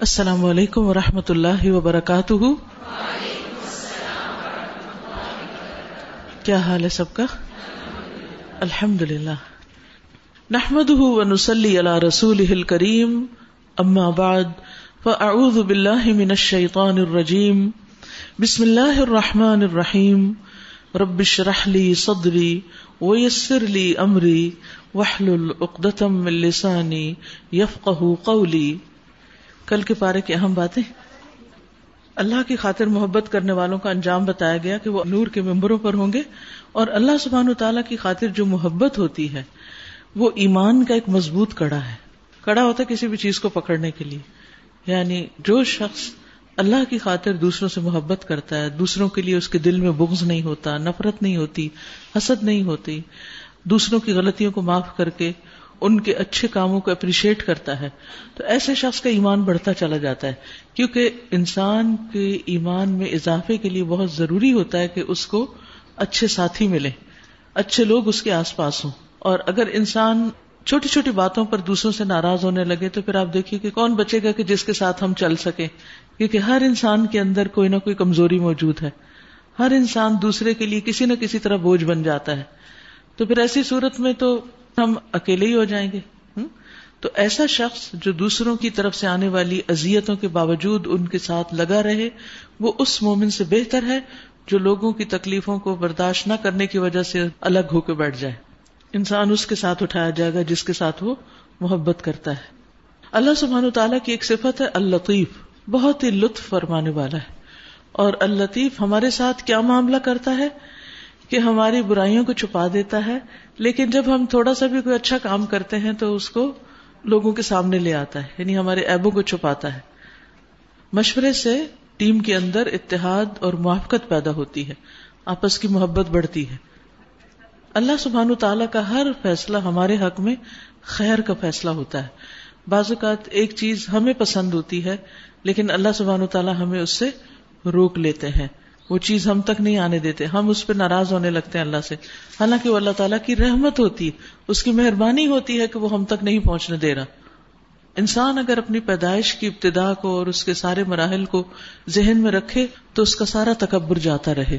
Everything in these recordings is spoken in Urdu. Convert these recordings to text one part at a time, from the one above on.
السلام علیکم ورحمۃ اللہ وبرکاتہ۔ کیا حال ہے سب کا؟ الحمدللہ۔ نحمده ونصلی علی رسولہ الکریم، اما بعد فاعوذ باللہ من الشیطان الرجیم، بسم اللہ الرحمن الرحیم، رب اشرح لی صدری ویسر لی امری واحلل عقدۃ من لسانی یفقہوا قولی۔ کل کے پارے کی اہم باتیں۔ اللہ کی خاطر محبت کرنے والوں کا انجام بتایا گیا کہ وہ نور کے ممبروں پر ہوں گے، اور اللہ سبحانہ وتعالیٰ کی خاطر جو محبت ہوتی ہے وہ ایمان کا ایک مضبوط کڑا ہے۔ کڑا ہوتا ہے کسی بھی چیز کو پکڑنے کے لیے، یعنی جو شخص اللہ کی خاطر دوسروں سے محبت کرتا ہے، دوسروں کے لیے اس کے دل میں بغض نہیں ہوتا، نفرت نہیں ہوتی، حسد نہیں ہوتی، دوسروں کی غلطیوں کو معاف کر کے ان کے اچھے کاموں کو اپریشیٹ کرتا ہے، تو ایسے شخص کا ایمان بڑھتا چلا جاتا ہے، کیونکہ انسان کے ایمان میں اضافے کے لیے بہت ضروری ہوتا ہے کہ اس کو اچھے ساتھی ملیں، اچھے لوگ اس کے آس پاس ہوں۔ اور اگر انسان چھوٹی چھوٹی باتوں پر دوسروں سے ناراض ہونے لگے تو پھر آپ دیکھیے کہ کون بچے گا کہ جس کے ساتھ ہم چل سکیں، کیونکہ ہر انسان کے اندر کوئی نہ کوئی کمزوری موجود ہے، ہر انسان دوسرے کے لیے کسی نہ کسی طرح بوجھ بن جاتا ہے، تو پھر ایسی صورت میں تو ہم اکیلے ہی ہو جائیں گے۔ تو ایسا شخص جو دوسروں کی طرف سے آنے والی اذیتوں کے باوجود ان کے ساتھ لگا رہے، وہ اس مومن سے بہتر ہے جو لوگوں کی تکلیفوں کو برداشت نہ کرنے کی وجہ سے الگ ہو کے بیٹھ جائے۔ انسان اس کے ساتھ اٹھایا جائے گا جس کے ساتھ وہ محبت کرتا ہے۔ اللہ سبحانہ وتعالیٰ کی ایک صفت ہے اللطیف، بہت ہی لطف فرمانے والا ہے۔ اور اللطیف ہمارے ساتھ کیا معاملہ کرتا ہے کہ ہماری برائیوں کو چھپا دیتا ہے، لیکن جب ہم تھوڑا سا بھی کوئی اچھا کام کرتے ہیں تو اس کو لوگوں کے سامنے لے آتا ہے، یعنی ہمارے عیبوں کو چھپاتا ہے۔ مشورے سے ٹیم کے اندر اتحاد اور موافقت پیدا ہوتی ہے، آپس کی محبت بڑھتی ہے۔ اللہ سبحانہ تعالیٰ کا ہر فیصلہ ہمارے حق میں خیر کا فیصلہ ہوتا ہے۔ بعض اوقات ایک چیز ہمیں پسند ہوتی ہے لیکن اللہ سبحانہ تعالیٰ ہمیں اس سے روک لیتے ہیں، وہ چیز ہم تک نہیں آنے دیتے، ہم اس پہ ناراض ہونے لگتے ہیں اللہ سے، حالانکہ وہ اللہ تعالیٰ کی رحمت ہوتی ہے، اس کی مہربانی ہوتی ہے کہ وہ ہم تک نہیں پہنچنے دے رہا۔ انسان اگر اپنی پیدائش کی ابتدا کو اور اس کے سارے مراحل کو ذہن میں رکھے تو اس کا سارا تکبر جاتا رہے۔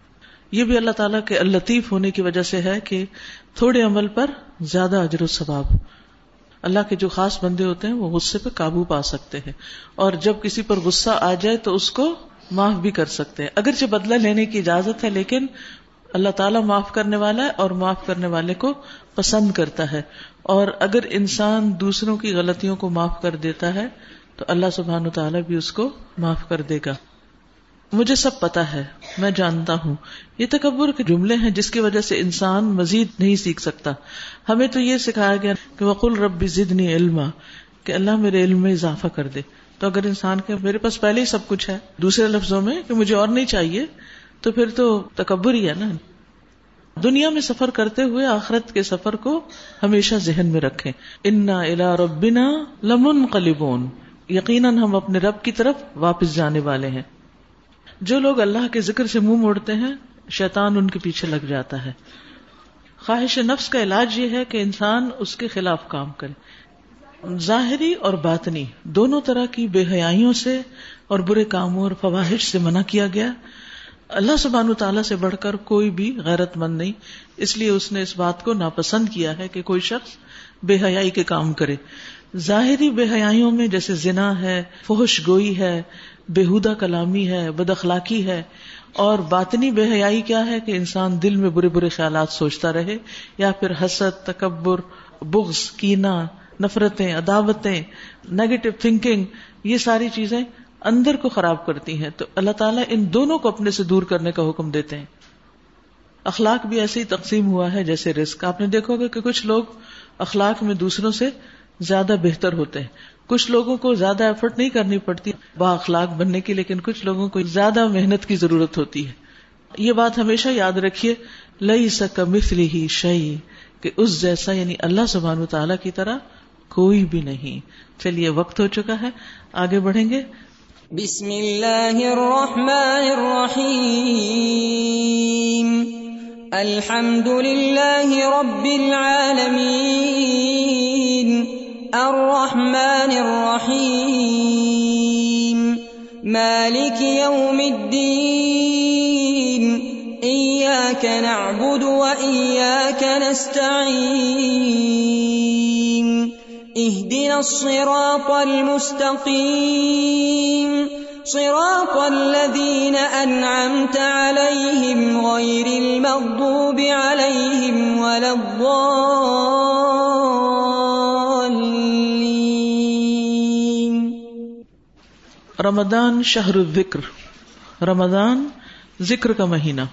یہ بھی اللہ تعالیٰ کے اللطیف ہونے کی وجہ سے ہے کہ تھوڑے عمل پر زیادہ اجر و ثواب۔ اللہ کے جو خاص بندے ہوتے ہیں وہ غصے پہ قابو پا سکتے ہیں، اور جب کسی پر غصہ آ جائے تو اس کو معاف بھی کر سکتے ہیں، اگرچہ بدلہ لینے کی اجازت ہے، لیکن اللہ تعالیٰ معاف کرنے والا ہے اور معاف کرنے والے کو پسند کرتا ہے۔ اور اگر انسان دوسروں کی غلطیوں کو معاف کر دیتا ہے تو اللہ سبحانہ تعالیٰ بھی اس کو معاف کر دے گا۔ مجھے سب پتا ہے، میں جانتا ہوں، یہ تکبر کے جملے ہیں جس کی وجہ سے انسان مزید نہیں سیکھ سکتا۔ ہمیں تو یہ سکھایا گیا کہ وَقُلْ رَبِّ زِدْنِي عِلْمًا، کہ اللہ میرے علم میں اضافہ کر دے۔ تو اگر انسان کہ میرے پاس پہلے ہی سب کچھ ہے، دوسرے لفظوں میں کہ مجھے اور نہیں چاہیے، تو پھر تو تکبر ہی ہے نا۔ دنیا میں سفر کرتے ہوئے آخرت کے سفر کو ہمیشہ ذہن میں رکھیں۔ اِنَّا إِلَىٰ رَبِّنَا لَمُنْقَلِبُونَ، یقیناً ہم اپنے رب کی طرف واپس جانے والے ہیں۔ جو لوگ اللہ کے ذکر سے منہ موڑتے ہیں شیطان ان کے پیچھے لگ جاتا ہے۔ خواہش نفس کا علاج یہ ہے کہ انسان اس کے خلاف کام کرے۔ ظاہری اور باطنی دونوں طرح کی بے حیائیوں سے اور برے کاموں اور فواحش سے منع کیا گیا۔ اللہ سبحانہ تعالیٰ سے بڑھ کر کوئی بھی غیرت مند نہیں، اس لیے اس نے اس بات کو ناپسند کیا ہے کہ کوئی شخص بے حیائی کے کام کرے۔ ظاہری بے حیائیوں میں جیسے زنا ہے، فحش گوئی ہے، بےہودہ کلامی ہے، بد اخلاقی ہے، اور باطنی بے حیائی کیا ہے کہ انسان دل میں برے برے خیالات سوچتا رہے، یا پھر حسد، تکبر، بغض، کینہ، نفرتیں، عداوتیں، نیگیٹو تھنکنگ، یہ ساری چیزیں اندر کو خراب کرتی ہیں۔ تو اللہ تعالیٰ ان دونوں کو اپنے سے دور کرنے کا حکم دیتے ہیں۔ اخلاق بھی ایسے ہی تقسیم ہوا ہے جیسے رزق۔ آپ نے دیکھو گا کہ کچھ لوگ اخلاق میں دوسروں سے زیادہ بہتر ہوتے ہیں، کچھ لوگوں کو زیادہ ایفرٹ نہیں کرنی پڑتی با اخلاق بننے کی، لیکن کچھ لوگوں کو زیادہ محنت کی ضرورت ہوتی ہے۔ یہ بات ہمیشہ یاد رکھیے، لیس کمثلہ شیء، کہ اس جیسا یعنی اللہ سبحانہ وتعالیٰ کی طرح کوئی بھی نہیں۔ چلیے وقت ہو چکا ہے، آگے بڑھیں گے۔ بسم اللہ الرحمن الرحیم، الحمد للہ رب العالمین، الرحمن الرحیم، مالك يوم الدين إياك نعبد وإياك نستعين اهدنا الصراط المستقيم صراط الذين أنعمت عليهم غير المغضوب عليهم ولا الضالين. رمضان شہر الذکر، رمضان ذکر کا مہینہ.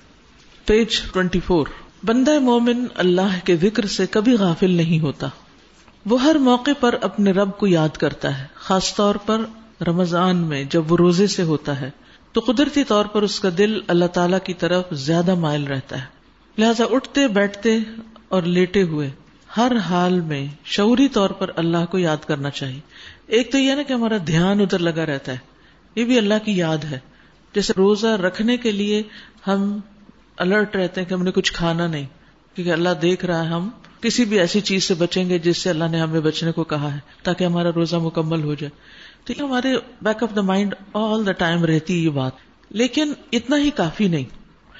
پیج 24. بندہ مومن اللہ کے ذکر سے کبھی غافل نہیں ہوتا. وہ ہر موقع پر اپنے رب کو یاد کرتا ہے، خاص طور پر رمضان میں جب وہ روزے سے ہوتا ہے تو قدرتی طور پر اس کا دل اللہ تعالیٰ کی طرف زیادہ مائل رہتا ہے. لہذا اٹھتے بیٹھتے اور لیٹے ہوئے ہر حال میں شعوری طور پر اللہ کو یاد کرنا چاہیے. ایک تو یہ نا کہ ہمارا دھیان ادھر لگا رہتا ہے، یہ بھی اللہ کی یاد ہے. جیسے روزہ رکھنے کے لیے ہم الرٹ رہتے ہیں کہ ہم نے کچھ کھانا نہیں، کیونکہ اللہ دیکھ رہا ہے. ہم کسی بھی ایسی چیز سے بچیں گے جس سے اللہ نے ہمیں بچنے کو کہا ہے تاکہ ہمارا روزہ مکمل ہو جائے. تو یہ ہمارے back of the mind all the time رہتی یہ بات. لیکن اتنا ہی کافی نہیں.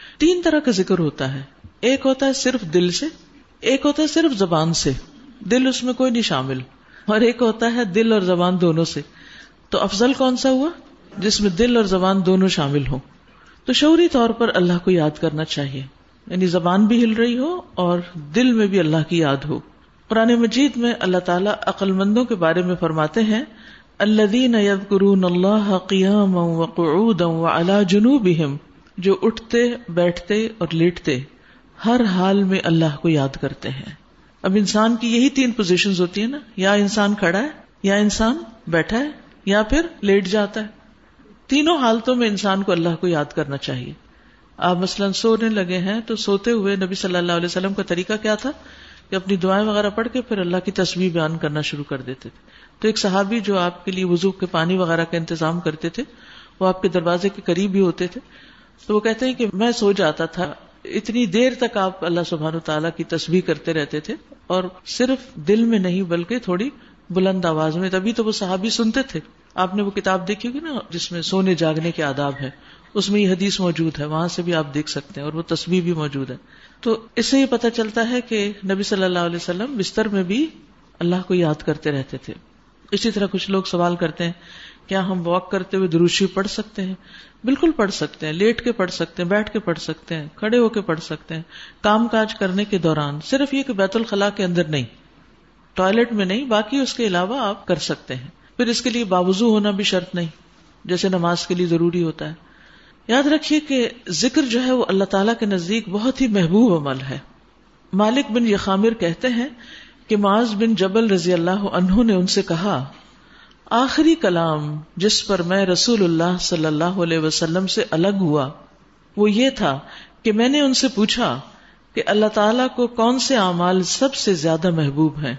3 طرح کا ذکر ہوتا ہے. ایک ہوتا ہے صرف دل سے، ایک ہوتا ہے صرف زبان سے، دل اس میں کوئی نہیں شامل، اور ایک ہوتا ہے دل اور زبان دونوں سے. تو افضل کون سا ہوا؟ جس میں دل اور زبان دونوں شامل ہوں. تو شعوری طور پر اللہ کو یاد کرنا چاہیے، یعنی زبان بھی ہل رہی ہو اور دل میں بھی اللہ کی یاد ہو. قرآن مجید میں اللہ تعالیٰ عقل مندوں کے بارے میں فرماتے ہیں الذین یذکرون اللہ قیاما وقعودا وعلی جنوبہم، جو اٹھتے بیٹھتے اور لیٹتے ہر حال میں اللہ کو یاد کرتے ہیں. اب انسان کی یہی 3 پوزیشنز ہوتی ہیں نا، یا انسان کھڑا ہے، یا انسان بیٹھا ہے، یا پھر لیٹ جاتا ہے. تینوں حالتوں میں انسان کو اللہ کو یاد کرنا چاہیے. آپ مثلاً سونے لگے ہیں تو سوتے ہوئے نبی صلی اللہ علیہ وسلم کا طریقہ کیا تھا کہ اپنی دعائیں وغیرہ پڑھ کے پھر اللہ کی تسبیح بیان کرنا شروع کر دیتے تھے. تو ایک صحابی جو آپ کے لیے وضو کے پانی وغیرہ کا انتظام کرتے تھے، وہ آپ کے دروازے کے قریب ہی ہوتے تھے. تو وہ کہتے ہیں کہ میں سو جاتا تھا، اتنی دیر تک آپ اللہ سبحانہ وتعالیٰ کی تسبیح کرتے رہتے تھے، اور صرف دل میں نہیں بلکہ تھوڑی بلند آواز میں. تبھی تو وہ صحابی سنتے تھے. آپ نے وہ کتاب دیکھی ہوگی نا جس میں سونے جاگنے کے آداب ہے، اس میں یہ حدیث موجود ہے، وہاں سے بھی آپ دیکھ سکتے ہیں، اور وہ تسبیح بھی موجود ہے. تو اس سے یہ پتہ چلتا ہے کہ نبی صلی اللہ علیہ وسلم بستر میں بھی اللہ کو یاد کرتے رہتے تھے. اسی طرح کچھ لوگ سوال کرتے ہیں کیا ہم واک کرتے ہوئے درود شریف پڑھ سکتے ہیں؟ بالکل پڑھ سکتے ہیں، لیٹ کے پڑھ سکتے ہیں، بیٹھ کے پڑھ سکتے ہیں، کھڑے ہو کے پڑھ سکتے ہیں، کام کاج کرنے کے دوران. صرف یہ کہ بیت الخلاء کے اندر نہیں، ٹوائلٹ میں نہیں، باقی اس کے علاوہ آپ کر سکتے ہیں. پھر اس کے لیے باوضو ہونا بھی شرط نہیں، جیسے نماز کے لیے ضروری ہوتا ہے. یاد رکھیے کہ ذکر جو ہے وہ اللہ تعالیٰ کے نزدیک بہت ہی محبوب عمل ہے. مالک بن یخامر کہتے ہیں کہ معاذ بن جبل رضی اللہ عنہ نے ان سے کہا آخری کلام جس پر میں رسول اللہ صلی اللہ علیہ وسلم سے الگ ہوا وہ یہ تھا کہ میں نے ان سے پوچھا کہ اللہ تعالیٰ کو کون سے اعمال سب سے زیادہ محبوب ہیں؟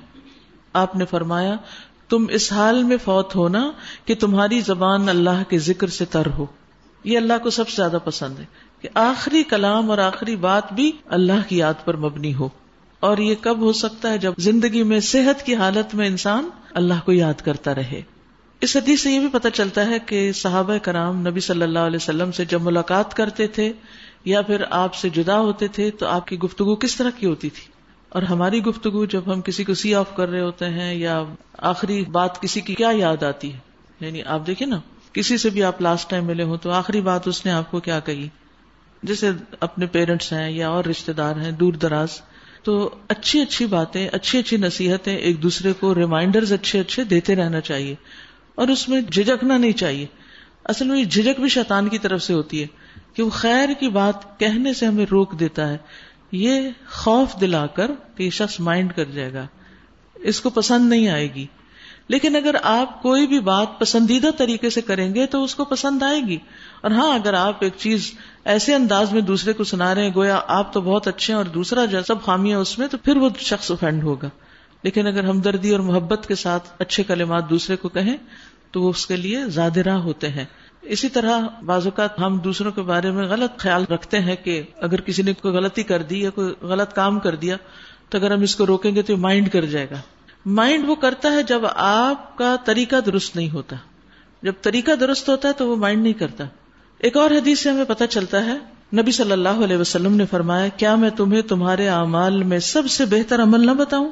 آپ نے فرمایا تم اس حال میں فوت ہونا کہ تمہاری زبان اللہ کے ذکر سے تر ہو. یہ اللہ کو سب سے زیادہ پسند ہے کہ آخری کلام اور آخری بات بھی اللہ کی یاد پر مبنی ہو. اور یہ کب ہو سکتا ہے؟ جب زندگی میں صحت کی حالت میں انسان اللہ کو یاد کرتا رہے. اس حدیث سے یہ بھی پتہ چلتا ہے کہ صحابہ کرام نبی صلی اللہ علیہ وسلم سے جب ملاقات کرتے تھے یا پھر آپ سے جدا ہوتے تھے تو آپ کی گفتگو کس طرح کی ہوتی تھی، اور ہماری گفتگو جب ہم کسی کو سی آف کر رہے ہوتے ہیں یا آخری بات کسی کی کیا یاد آتی ہے. یعنی آپ دیکھیں نا، کسی سے بھی آپ لاسٹ ٹائم ملے ہو تو آخری بات اس نے آپ کو کیا کہی، جیسے اپنے پیرنٹس ہیں یا اور رشتے دار ہیں دور دراز، تو اچھی اچھی باتیں، اچھی اچھی نصیحتیں ایک دوسرے کو ریمائنڈرز اچھے اچھے دیتے رہنا چاہیے، اور اس میں جھجکنا نہیں چاہیے. اصل میں یہ جھجک بھی شیطان کی طرف سے ہوتی ہے کہ وہ خیر کی بات کہنے سے ہمیں روک دیتا ہے، یہ خوف دلا کر کہ یہ شخص مائنڈ کر جائے گا، اس کو پسند نہیں آئے گی. لیکن اگر آپ کوئی بھی بات پسندیدہ طریقے سے کریں گے تو اس کو پسند آئے گی. اور ہاں، اگر آپ ایک چیز ایسے انداز میں دوسرے کو سنا رہے ہیں گویا آپ تو بہت اچھے ہیں اور دوسرا جو سب خامیاں اس میں، تو پھر وہ شخص افینڈ ہوگا. لیکن اگر ہمدردی اور محبت کے ساتھ اچھے کلمات دوسرے کو کہیں تو وہ اس کے لیے زیادہ راہ ہوتے ہیں. اسی طرح بعض اوقات ہم دوسروں کے بارے میں غلط خیال رکھتے ہیں کہ اگر کسی نے کوئی غلطی کر دی یا کوئی غلط کام کر دیا تو اگر ہم اس کو روکیں گے تو یہ مائنڈ کر جائے گا. مائنڈ وہ کرتا ہے جب آپ کا طریقہ درست نہیں ہوتا. جب طریقہ درست ہوتا ہے تو وہ مائنڈ نہیں کرتا. ایک اور حدیث سے ہمیں پتہ چلتا ہے, نبی صلی اللہ علیہ وسلم نے فرمایا, کیا میں تمہیں تمہارے اعمال میں سب سے بہتر عمل نہ بتاؤں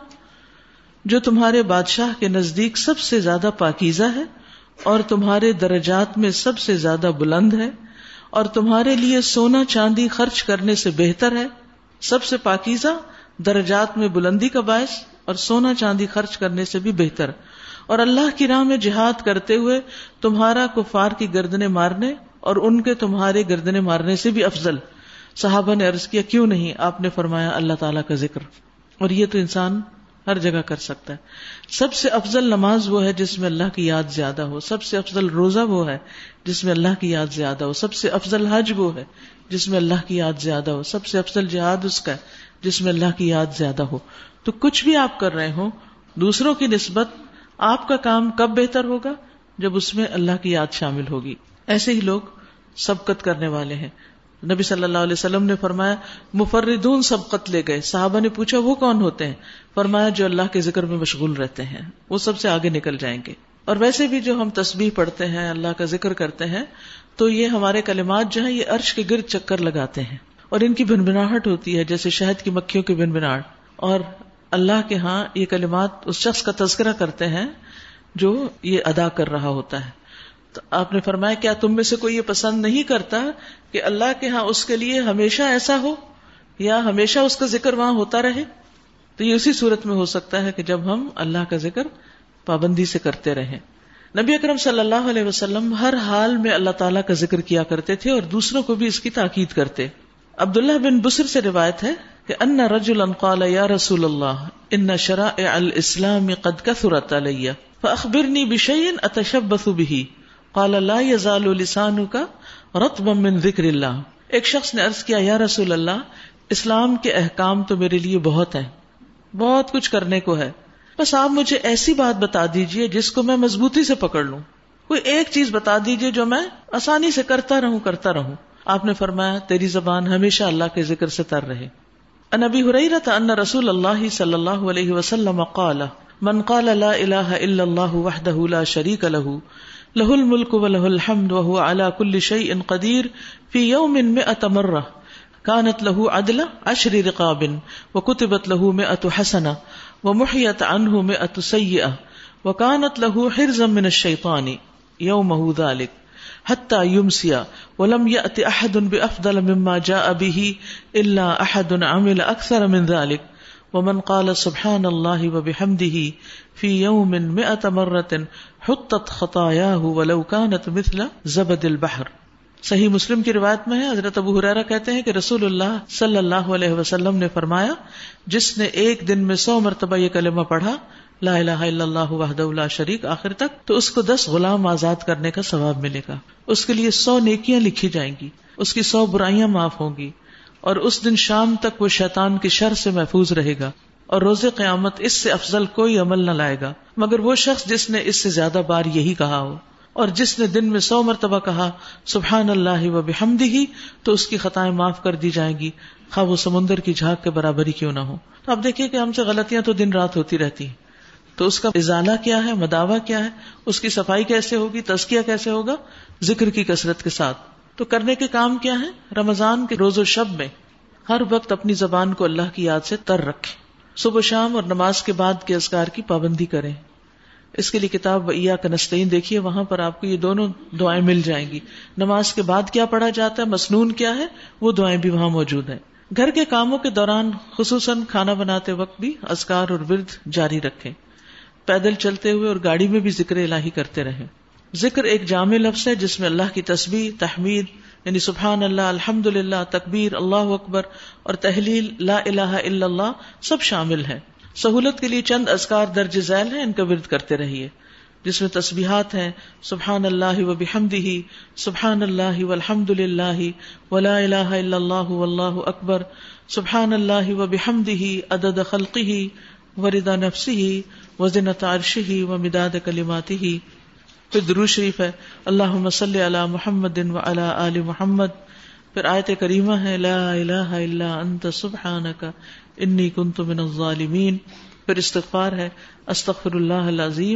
جو تمہارے بادشاہ کے نزدیک سب سے زیادہ پاکیزہ ہے اور تمہارے درجات میں سب سے زیادہ بلند ہے اور تمہارے لیے سونا چاندی خرچ کرنے سے بہتر ہے. سب سے پاکیزہ, درجات میں بلندی کا باعث, اور سونا چاندی خرچ کرنے سے بھی بہتر, اور اللہ کی راہ میں جہاد کرتے ہوئے تمہارا کفار کی گردنیں مارنے اور ان کے تمہارے گردنیں مارنے سے بھی افضل. صحابہ نے عرض کیا کیوں نہیں؟ آپ نے فرمایا اللہ تعالیٰ کا ذکر. اور یہ تو انسان ہر جگہ کر سکتا ہے. سب سے افضل نماز وہ ہے جس میں اللہ کی یاد زیادہ ہو, سب سے افضل روزہ وہ ہے جس میں اللہ کی یاد زیادہ ہو, سب سے افضل حج وہ ہے جس میں اللہ کی یاد زیادہ ہو, سب سے افضل جہاد اس کا ہے جس میں اللہ کی یاد زیادہ ہو. تو کچھ بھی آپ کر رہے ہو دوسروں کی نسبت, آپ کا کام کب بہتر ہوگا؟ جب اس میں اللہ کی یاد شامل ہوگی. ایسے ہی لوگ سبقت کرنے والے ہیں. نبی صلی اللہ علیہ وسلم نے فرمایا مفردون سبقت لے گئے. صحابہ نے پوچھا وہ کون ہوتے ہیں؟ فرمایا جو اللہ کے ذکر میں مشغول رہتے ہیں, وہ سب سے آگے نکل جائیں گے. اور ویسے بھی جو ہم تسبیح پڑھتے ہیں, اللہ کا ذکر کرتے ہیں, تو یہ ہمارے کلمات جو ہیں یہ عرش کے گرد چکر لگاتے ہیں اور ان کی بھنبھناہٹ ہوتی ہے جیسے شہد کی مکھیوں کی بھنبھناہٹ. اور اللہ کے ہاں یہ کلمات اس شخص کا تذکرہ کرتے ہیں جو یہ ادا کر رہا ہوتا ہے. تو آپ نے فرمایا کیا تم میں سے کوئی یہ پسند نہیں کرتا کہ اللہ کے ہاں اس کے لیے ہمیشہ ایسا ہو یا ہمیشہ اس کا ذکر وہاں ہوتا رہے؟ تو یہ اسی صورت میں ہو سکتا ہے کہ جب ہم اللہ کا ذکر پابندی سے کرتے رہیں. نبی اکرم صلی اللہ علیہ وسلم ہر حال میں اللہ تعالیٰ کا ذکر کیا کرتے تھے اور دوسروں کو بھی اس کی تاکید کرتے. عبداللہ بن بسر سے روایت ہے کہ ان رجلا قال یا رسول اللہ ان شرائع الاسلام قد کثرت علی فاخبرنی بشیء اتشبث به قال لا يزال لسانك رطبا من ذکر اللہ. ایک شخص نے عرض کیا یا رسول اللہ, اسلام کے احکام تو میرے لیے بہت ہیں, بہت کچھ کرنے کو ہے, بس آپ مجھے ایسی بات بتا دیجئے جس کو میں مضبوطی سے پکڑ لوں, کوئی ایک چیز بتا دیجئے جو میں آسانی سے کرتا رہوں. آپ نے فرمایا تیری زبان ہمیشہ اللہ کے ذکر سے تر رہے. عن ابی ہریرہ ان رسول اللہ صلی اللہ علیہ وسلم قال من قال لا الہ الا اللہ وحدہ لا شریک لہ لہ الملک ولہ الحمد وہو علی کل شیء قدیر فی یوم 100 مرہ كانت له عدل 10 رقاب وكتبت له 100 حسنة ومحيت عنه 100 سيئة وكانت له حرزا من الشيطان يومه ذلك حتى يمسي ولم يأت أحد بأفضل مما جاء به إلا أحد عمل أكثر من ذلك ومن قال سبحان الله وبحمده في يوم 100 مرة حطت خطاياه ولو كانت مثل زبد البحر. صحیح مسلم کی روایت میں ہے, حضرت ابو ہریرہ کہتے ہیں کہ رسول اللہ صلی اللہ علیہ وسلم نے فرمایا جس نے ایک دن میں 100 مرتبہ یہ کلمہ پڑھا لا الہ الا اللہ وحدہ لا شریک آخر تک, تو اس کو 10 غلام آزاد کرنے کا ثواب ملے گا. اس کے لیے 100 نیکیاں لکھی جائیں گی, اس کی 100 برائیاں معاف ہوں گی, اور اس دن شام تک وہ شیطان کی شر سے محفوظ رہے گا, اور روز قیامت اس سے افضل کوئی عمل نہ لائے گا مگر وہ شخص جس نے اس سے زیادہ بار یہی کہا ہو. اور جس نے دن میں 100 مرتبہ کہا سبحان اللہ و بحمدہ تو اس کی خطائیں معاف کر دی جائیں گی, خواہ وہ سمندر کی جھاگ کے برابر ہی کیوں نہ ہو. تو آپ دیکھیے کہ ہم سے غلطیاں تو دن رات ہوتی رہتی ہیں, تو اس کا ازالہ کیا ہے, مداوع کیا ہے, اس کی صفائی کیسے ہوگی, تزکیہ کیسے ہوگا؟ ذکر کی کثرت کے ساتھ. تو کرنے کے کام کیا ہیں؟ رمضان کے روز و شب میں ہر وقت اپنی زبان کو اللہ کی یاد سے تر رکھیں, صبح شام اور نماز کے بعد کے اذکار کی پابندی کریں. اس کے لیے کتاب وَإِيَّاكَ نَسْتَعِينُ دیکھیے, وہاں پر آپ کو یہ دونوں دعائیں مل جائیں گی. نماز کے بعد کیا پڑھا جاتا ہے, مسنون کیا ہے, وہ دعائیں بھی وہاں موجود ہیں. گھر کے کاموں کے دوران خصوصاً کھانا بناتے وقت بھی اذکار اور ورد جاری رکھیں. پیدل چلتے ہوئے اور گاڑی میں بھی ذکر الہی کرتے رہیں. ذکر ایک جامع لفظ ہے جس میں اللہ کی تسبیح, تحمید یعنی سبحان اللہ, الحمدللہ, تکبیر, اللہ اکبر اور تحلیل لا الہ الا اللہ سب شامل ہیں. سہولت کے لیے چند اذکار درج ذیل ہیں, ان کا ورد کرتے رہیے, جس میں تسبیحات ہیں سبحان اللہ و بحمدہ, سبحان اللہ والحمدللہ ولا الہ الا اللہ واللہ اکبر, سبحان اللہ و بحمدہ عدد خلقہ ورضا نفسہ وزنۃ عرشہ ومداد کلماتہ. پھر درود شریف ہے اللہم صلی علی محمد وعلی آل محمد. پھر آیت کریمہ ہے لا الہ الا انت سبحانک انی کنت من الظالمین. پھر استغفار ہے استغفر اللہ العظیم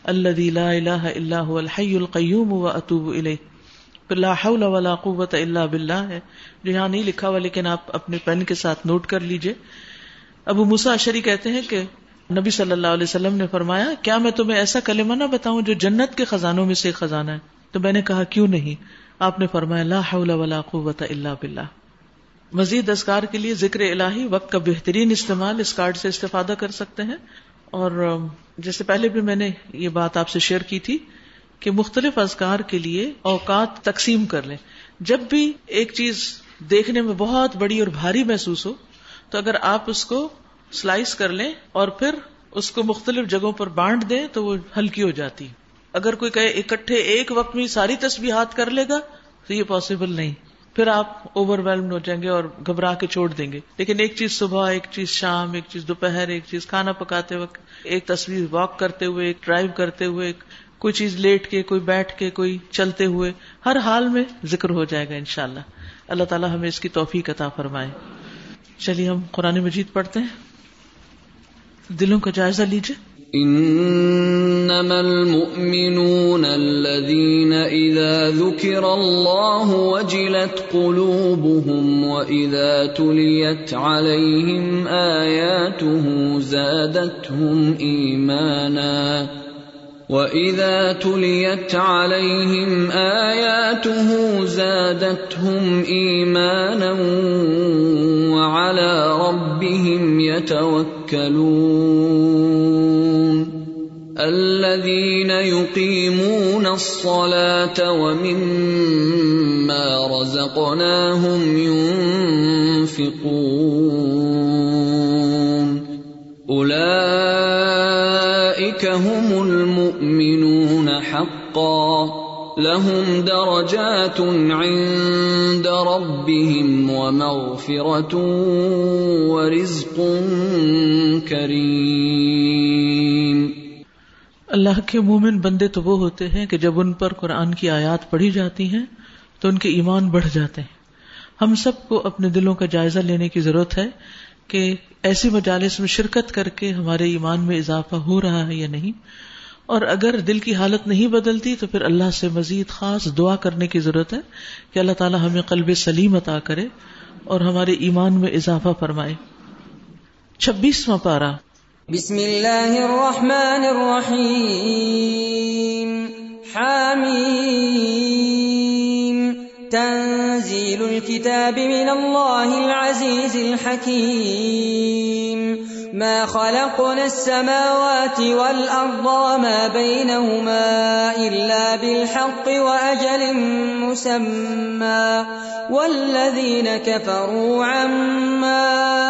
الذی لا الہ الا هو الحی القیوم واتوب الیہ. پھر لا حول ولا قوۃ الا باللہ ہے جو یہاں نہیں لکھا ہوا لیکن آپ اپنے پین کے ساتھ نوٹ کر لیجئے. ابو موسیٰ اشعری کہتے ہیں کہ نبی صلی اللہ علیہ وسلم نے فرمایا کیا میں تمہیں ایسا کلمہ نہ بتاؤں جو جنت کے خزانوں میں سے ایک خزانہ ہے؟ تو میں نے کہا کیوں نہیں؟ آپ نے فرمایا لا حول ولا قوۃ الا باللہ. مزید اذکار کے لیے ذکر الہی وقت کا بہترین استعمال اس کارڈ سے استفادہ کر سکتے ہیں. اور جیسے پہلے بھی میں نے یہ بات آپ سے شیئر کی تھی کہ مختلف اذکار کے لیے اوقات تقسیم کر لیں. جب بھی ایک چیز دیکھنے میں بہت بڑی اور بھاری محسوس ہو تو اگر آپ اس کو سلائس کر لیں اور پھر اس کو مختلف جگہوں پر بانٹ دیں تو وہ ہلکی ہو جاتی. اگر کوئی کہے اکٹھے ایک وقت میں ساری تسبیحات کر لے گا تو یہ پاسبل نہیں، پھر آپ اوور ویلمڈ ہو جائیں گے اور گھبرا کے چھوڑ دیں گے. لیکن ایک چیز صبح، ایک چیز شام، ایک چیز دوپہر، ایک چیز کھانا پکاتے وقت، ایک تصویر واک کرتے ہوئے، ایک ڈرائیو کرتے ہوئے، کوئی چیز لیٹ کے، کوئی بیٹھ کے، کوئی چلتے ہوئے، ہر حال میں ذکر ہو جائے گا انشاءاللہ. اللہ تعالی ہمیں اس کی توفیق عطا فرمائے. چلیے ہم قرآن مجید پڑھتے ہیں. دلوں کا جائزہ لیجئے. انما المؤمنون الذين اذا ذكر الله وجلت قلوبهم واذا تليت عليهم اياته زادتهم ايمانا وَإِذَا تُلِيَتْ عَلَيْهِمْ آيَاتُهُ زَادَتْهُمْ إِيمَانًا وَعَلَى رَبِّهِمْ يَتَوَكَّلُونَ الَّذِينَ يُقِيمُونَ الصَّلَاةَ وَمِمَّا رَزَقْنَاهُمْ يُنْفِقُونَ أولئك هم المؤمنون حقا لهم درجات عند ربهم ومغفرة ورزق کریم. اللہ کے مومن بندے تو وہ ہوتے ہیں کہ جب ان پر قرآن کی آیات پڑھی جاتی ہیں تو ان کے ایمان بڑھ جاتے ہیں. ہم سب کو اپنے دلوں کا جائزہ لینے کی ضرورت ہے کہ ایسی مجالس میں شرکت کر کے ہمارے ایمان میں اضافہ ہو رہا ہے یا نہیں، اور اگر دل کی حالت نہیں بدلتی تو پھر اللہ سے مزید خاص دعا کرنے کی ضرورت ہے کہ اللہ تعالی ہمیں قلب سلیم عطا کرے اور ہمارے ایمان میں اضافہ فرمائے. 26واں پارہ. بسم اللہ الرحمن الرحیم. حامیم تنزيل الكتاب من الله العزيز الحكيم. ما خلقنا السماوات والأرض وما بينهما إلا بالحق وأجل مسمى والذين كفروا عما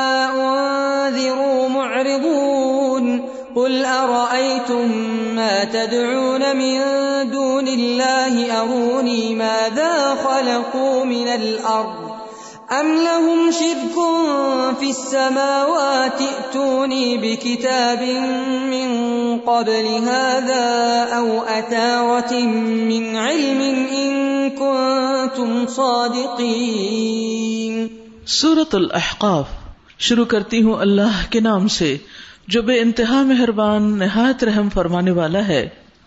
أنذروا معرضون. قل أرأيتم ما تدعون من دون الله أروني ماذا خلقوا من الأرض أم لهم شرك في السماوات ائتوني بكتاب من قبل هذا أو أثارة من علم إن كنتم صادقين. سورة الأحقاف. شروع کرتی ہوں اللہ کے نام سے جو بے انتہا مہربان نہایت رحم فرمانے والا ہے.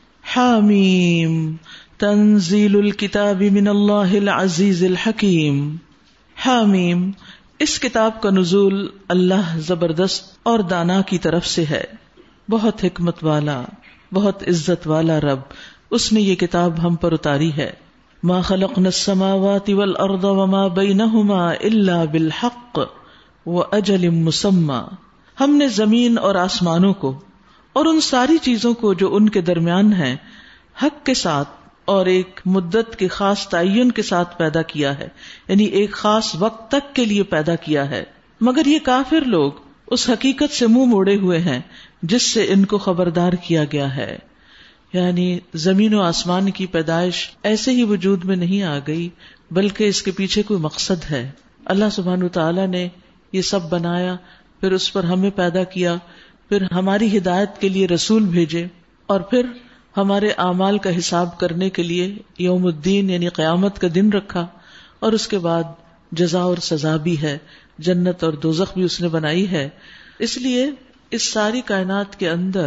حامیم تنزیل الکتاب من اللہ العزیز الحکیم. حامیم اس کتاب کا نزول اللہ زبردست اور دانا کی طرف سے ہے، بہت حکمت والا، بہت عزت والا رب، اس نے یہ کتاب ہم پر اتاری ہے. ما خلقنا السماوات والارض وما بینہما الا بالحق واجل مسمى. ہم نے زمین اور آسمانوں کو اور ان ساری چیزوں کو جو ان کے درمیان ہیں حق کے ساتھ اور ایک مدت کے خاص تعین کے ساتھ پیدا کیا ہے، یعنی ایک خاص وقت تک کے لیے پیدا کیا ہے. مگر یہ کافر لوگ اس حقیقت سے منہ موڑے ہوئے ہیں جس سے ان کو خبردار کیا گیا ہے. یعنی زمین و آسمان کی پیدائش ایسے ہی وجود میں نہیں آ گئی بلکہ اس کے پیچھے کوئی مقصد ہے. اللہ سبحانہ وتعالی نے یہ سب بنایا، پھر اس پر ہمیں پیدا کیا، پھر ہماری ہدایت کے لیے رسول بھیجے، اور پھر ہمارے اعمال کا حساب کرنے کے لیے یوم الدین یعنی قیامت کا دن رکھا، اور اس کے بعد جزا اور سزا بھی ہے، جنت اور دوزخ بھی اس نے بنائی ہے. اس لیے اس ساری کائنات کے اندر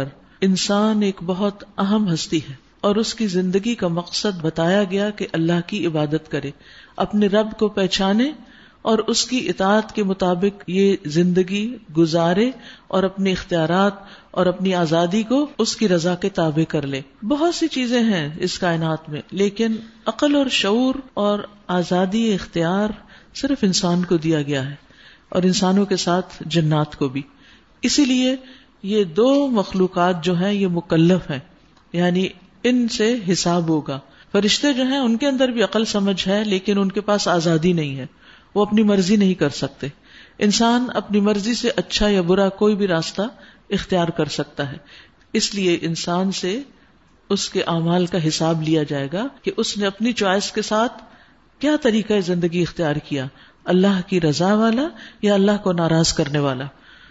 انسان ایک بہت اہم ہستی ہے اور اس کی زندگی کا مقصد بتایا گیا کہ اللہ کی عبادت کرے، اپنے رب کو پہچانے اور اس کی اطاعت کے مطابق یہ زندگی گزارے اور اپنے اختیارات اور اپنی آزادی کو اس کی رضا کے تابع کر لے۔ بہت سی چیزیں ہیں اس کائنات میں، لیکن عقل اور شعور اور آزادی اختیار صرف انسان کو دیا گیا ہے، اور انسانوں کے ساتھ جنات کو بھی۔ اسی لیے یہ دو مخلوقات جو ہیں یہ مکلف ہیں، یعنی ان سے حساب ہوگا۔ فرشتے جو ہیں ان کے اندر بھی عقل سمجھ ہے، لیکن ان کے پاس آزادی نہیں ہے، وہ اپنی مرضی نہیں کر سکتے۔ انسان اپنی مرضی سے اچھا یا برا کوئی بھی راستہ اختیار کر سکتا ہے، اس لیے انسان سے اس کے اعمال کا حساب لیا جائے گا کہ اس نے اپنی چوائس کے ساتھ کیا طریقہ زندگی اختیار کیا، اللہ کی رضا والا یا اللہ کو ناراض کرنے والا۔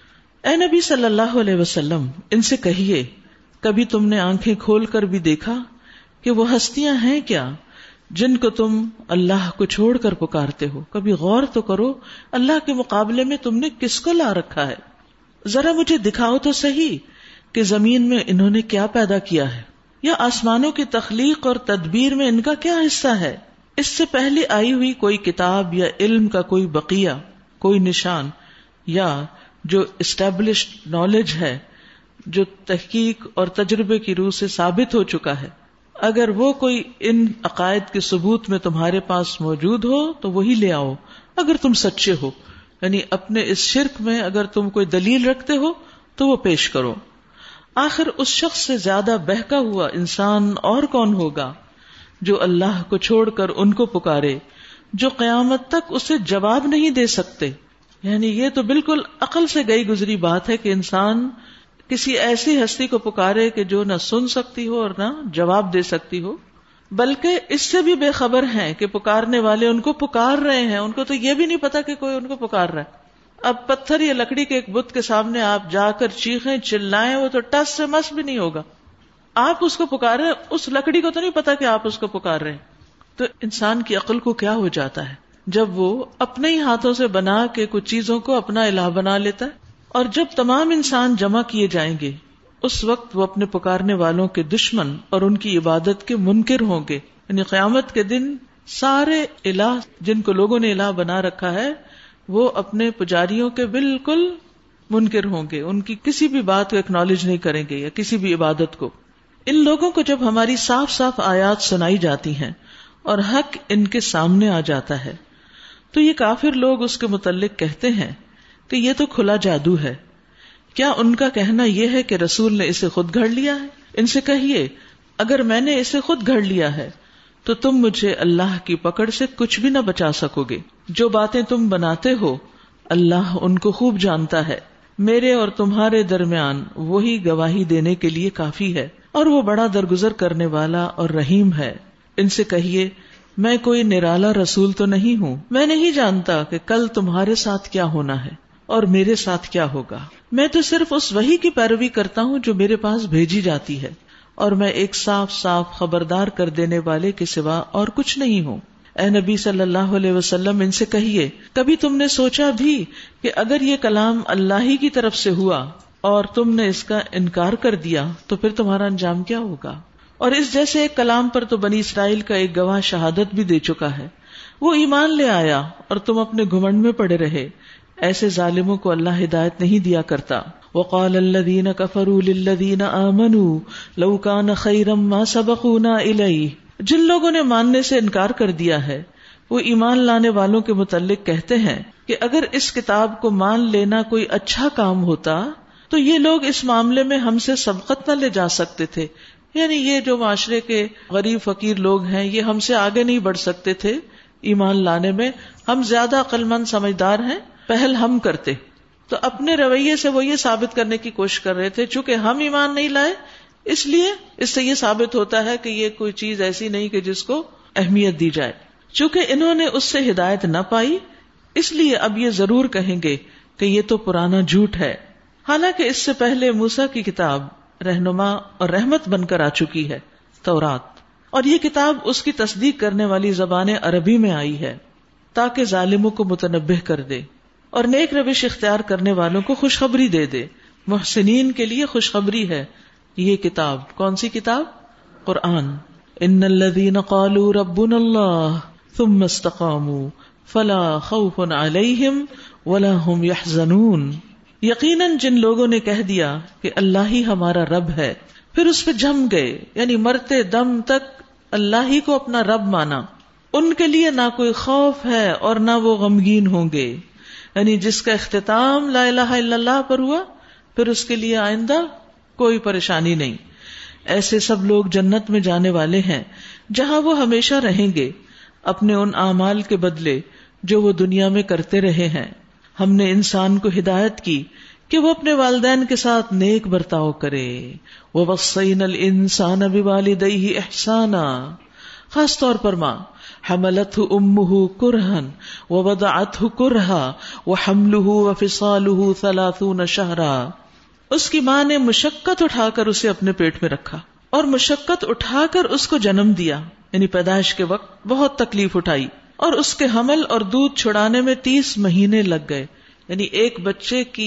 اے نبی صلی اللہ علیہ وسلم، ان سے کہیے کبھی تم نے آنکھیں کھول کر بھی دیکھا کہ وہ ہستیاں ہیں کیا جن کو تم اللہ کو چھوڑ کر پکارتے ہو؟ کبھی غور تو کرو اللہ کے مقابلے میں تم نے کس کو لا رکھا ہے؟ ذرا مجھے دکھاؤ تو صحیح کہ زمین میں انہوں نے کیا پیدا کیا ہے، یا آسمانوں کی تخلیق اور تدبیر میں ان کا کیا حصہ ہے؟ اس سے پہلے آئی ہوئی کوئی کتاب یا علم کا کوئی بقیہ، کوئی نشان، یا جو اسٹیبلشڈ نالج ہے جو تحقیق اور تجربے کی روح سے ثابت ہو چکا ہے، اگر وہ کوئی ان عقائد کے ثبوت میں تمہارے پاس موجود ہو تو وہی لے آؤ اگر تم سچے ہو، یعنی اپنے اس شرک میں اگر تم کوئی دلیل رکھتے ہو تو وہ پیش کرو۔ آخر اس شخص سے زیادہ بہکا ہوا انسان اور کون ہوگا جو اللہ کو چھوڑ کر ان کو پکارے جو قیامت تک اسے جواب نہیں دے سکتے۔ یعنی یہ تو بالکل عقل سے گئی گزری بات ہے کہ انسان کسی ایسی ہستی کو پکارے کہ جو نہ سن سکتی ہو اور نہ جواب دے سکتی ہو، بلکہ اس سے بھی بے خبر ہیں کہ پکارنے والے ان کو پکار رہے ہیں، ان کو تو یہ بھی نہیں پتا کہ کوئی ان کو پکار رہا ہے۔ اب پتھر یا لکڑی کے ایک بت کے سامنے آپ جا کر چیخیں چلائیں، وہ تو ٹس سے مس بھی نہیں ہوگا۔ آپ اس کو پکار رہے ہیں، اس لکڑی کو تو نہیں پتا کہ آپ اس کو پکار رہے ہیں۔ تو انسان کی عقل کو کیا ہو جاتا ہے جب وہ اپنے ہی ہاتھوں سے بنا کے کچھ چیزوں کو اپنا الہ بنا لیتا ہے، اور جب تمام انسان جمع کیے جائیں گے اس وقت وہ اپنے پکارنے والوں کے دشمن اور ان کی عبادت کے منکر ہوں گے۔ یعنی قیامت کے دن سارے الہ جن کو لوگوں نے الہ بنا رکھا ہے وہ اپنے پجاریوں کے بالکل منکر ہوں گے، ان کی کسی بھی بات کو ایکنالج نہیں کریں گے یا کسی بھی عبادت کو۔ ان لوگوں کو جب ہماری صاف صاف آیات سنائی جاتی ہیں اور حق ان کے سامنے آ جاتا ہے تو یہ کافر لوگ اس کے متعلق کہتے ہیں کہ یہ تو کھلا جادو ہے۔ کیا ان کا کہنا یہ ہے کہ رسول نے اسے خود گھڑ لیا ہے؟ ان سے کہیے اگر میں نے اسے خود گھڑ لیا ہے تو تم مجھے اللہ کی پکڑ سے کچھ بھی نہ بچا سکو گے۔ جو باتیں تم بناتے ہو اللہ ان کو خوب جانتا ہے، میرے اور تمہارے درمیان وہی گواہی دینے کے لیے کافی ہے، اور وہ بڑا درگزر کرنے والا اور رحیم ہے۔ ان سے کہیے میں کوئی نرالا رسول تو نہیں ہوں، میں نہیں جانتا کہ کل تمہارے ساتھ کیا ہونا ہے اور میرے ساتھ کیا ہوگا۔ میں تو صرف اس وحی کی پیروی کرتا ہوں جو میرے پاس بھیجی جاتی ہے، اور میں ایک صاف صاف خبردار کر دینے والے کے سوا اور کچھ نہیں ہوں۔ اے نبی صلی اللہ علیہ وسلم ان سے کہیے کبھی تم نے سوچا بھی کہ اگر یہ کلام اللہ ہی کی طرف سے ہوا اور تم نے اس کا انکار کر دیا تو پھر تمہارا انجام کیا ہوگا؟ اور اس جیسے ایک کلام پر تو بنی اسرائیل کا ایک گواہ شہادت بھی دے چکا ہے، وہ ایمان لے آیا اور تم اپنے گھمنڈ میں پڑے رہے۔ ایسے ظالموں کو اللہ ہدایت نہیں دیا کرتا۔ وقال الذین کفروا للذین آمنوا لو کان خیرا ما سبقونا الیہ، جن لوگوں نے ماننے سے انکار کر دیا ہے وہ ایمان لانے والوں کے متعلق کہتے ہیں کہ اگر اس کتاب کو مان لینا کوئی اچھا کام ہوتا تو یہ لوگ اس معاملے میں ہم سے سبقت نہ لے جا سکتے تھے، یعنی یہ جو معاشرے کے غریب فقیر لوگ ہیں یہ ہم سے آگے نہیں بڑھ سکتے تھے ایمان لانے میں، ہم زیادہ عقل مند سمجھدار ہیں، پہل ہم کرتے۔ تو اپنے رویے سے وہ یہ ثابت کرنے کی کوشش کر رہے تھے چونکہ ہم ایمان نہیں لائے اس لیے اس سے یہ ثابت ہوتا ہے کہ یہ کوئی چیز ایسی نہیں کہ جس کو اہمیت دی جائے۔ چونکہ انہوں نے اس سے ہدایت نہ پائی اس لیے اب یہ ضرور کہیں گے کہ یہ تو پرانا جھوٹ ہے، حالانکہ اس سے پہلے موسیٰ کی کتاب رہنما اور رحمت بن کر آ چکی ہے، تورات، اور یہ کتاب اس کی تصدیق کرنے والی زبان عربی میں آئی ہے تاکہ ظالموں کو متنبہ کر دے اور نیک روش اختیار کرنے والوں کو خوشخبری دے دے۔ محسنین کے لیے خوشخبری ہے یہ کتاب کون سی کتاب؟ قرآن. ان الذین قالوا ربنا اللہ ثم استقاموا فلا خوف علیہم ولا هم يحزنون. یقیناً جن لوگوں نے کہہ دیا کہ اللہ ہی ہمارا رب ہے، پھر اس پہ جم گئے، یعنی مرتے دم تک اللہ ہی کو اپنا رب مانا، ان کے لیے نہ کوئی خوف ہے اور نہ وہ غمگین ہوں گے. یعنی جس کا اختتام لا الہ الا اللہ پر ہوا، پھر اس کے لیے آئندہ کوئی پریشانی نہیں. ایسے سب لوگ جنت میں جانے والے ہیں جہاں وہ ہمیشہ رہیں گے، اپنے ان اعمال کے بدلے جو وہ دنیا میں کرتے رہے ہیں. ہم نے انسان کو ہدایت کی کہ وہ اپنے والدین کے ساتھ نیک برتاؤ کرے. وَوَصَّيْنَا الْإِنسَانَ بِوَالِدَيْهِ إِحْسَانًا. خاص طور پر ماں، حملته امه كرها ووضعته كرها وحمله وفصاله 30 شهرا. اس کی ماں نے مشقت اٹھا کر اسے اپنے پیٹ میں رکھا اور مشقت اٹھا کر اس کو جنم دیا، یعنی پیدائش کے وقت بہت تکلیف اٹھائی، اور اس کے حمل اور دودھ چھڑانے میں 30 مہینے لگ گئے. یعنی ایک بچے کی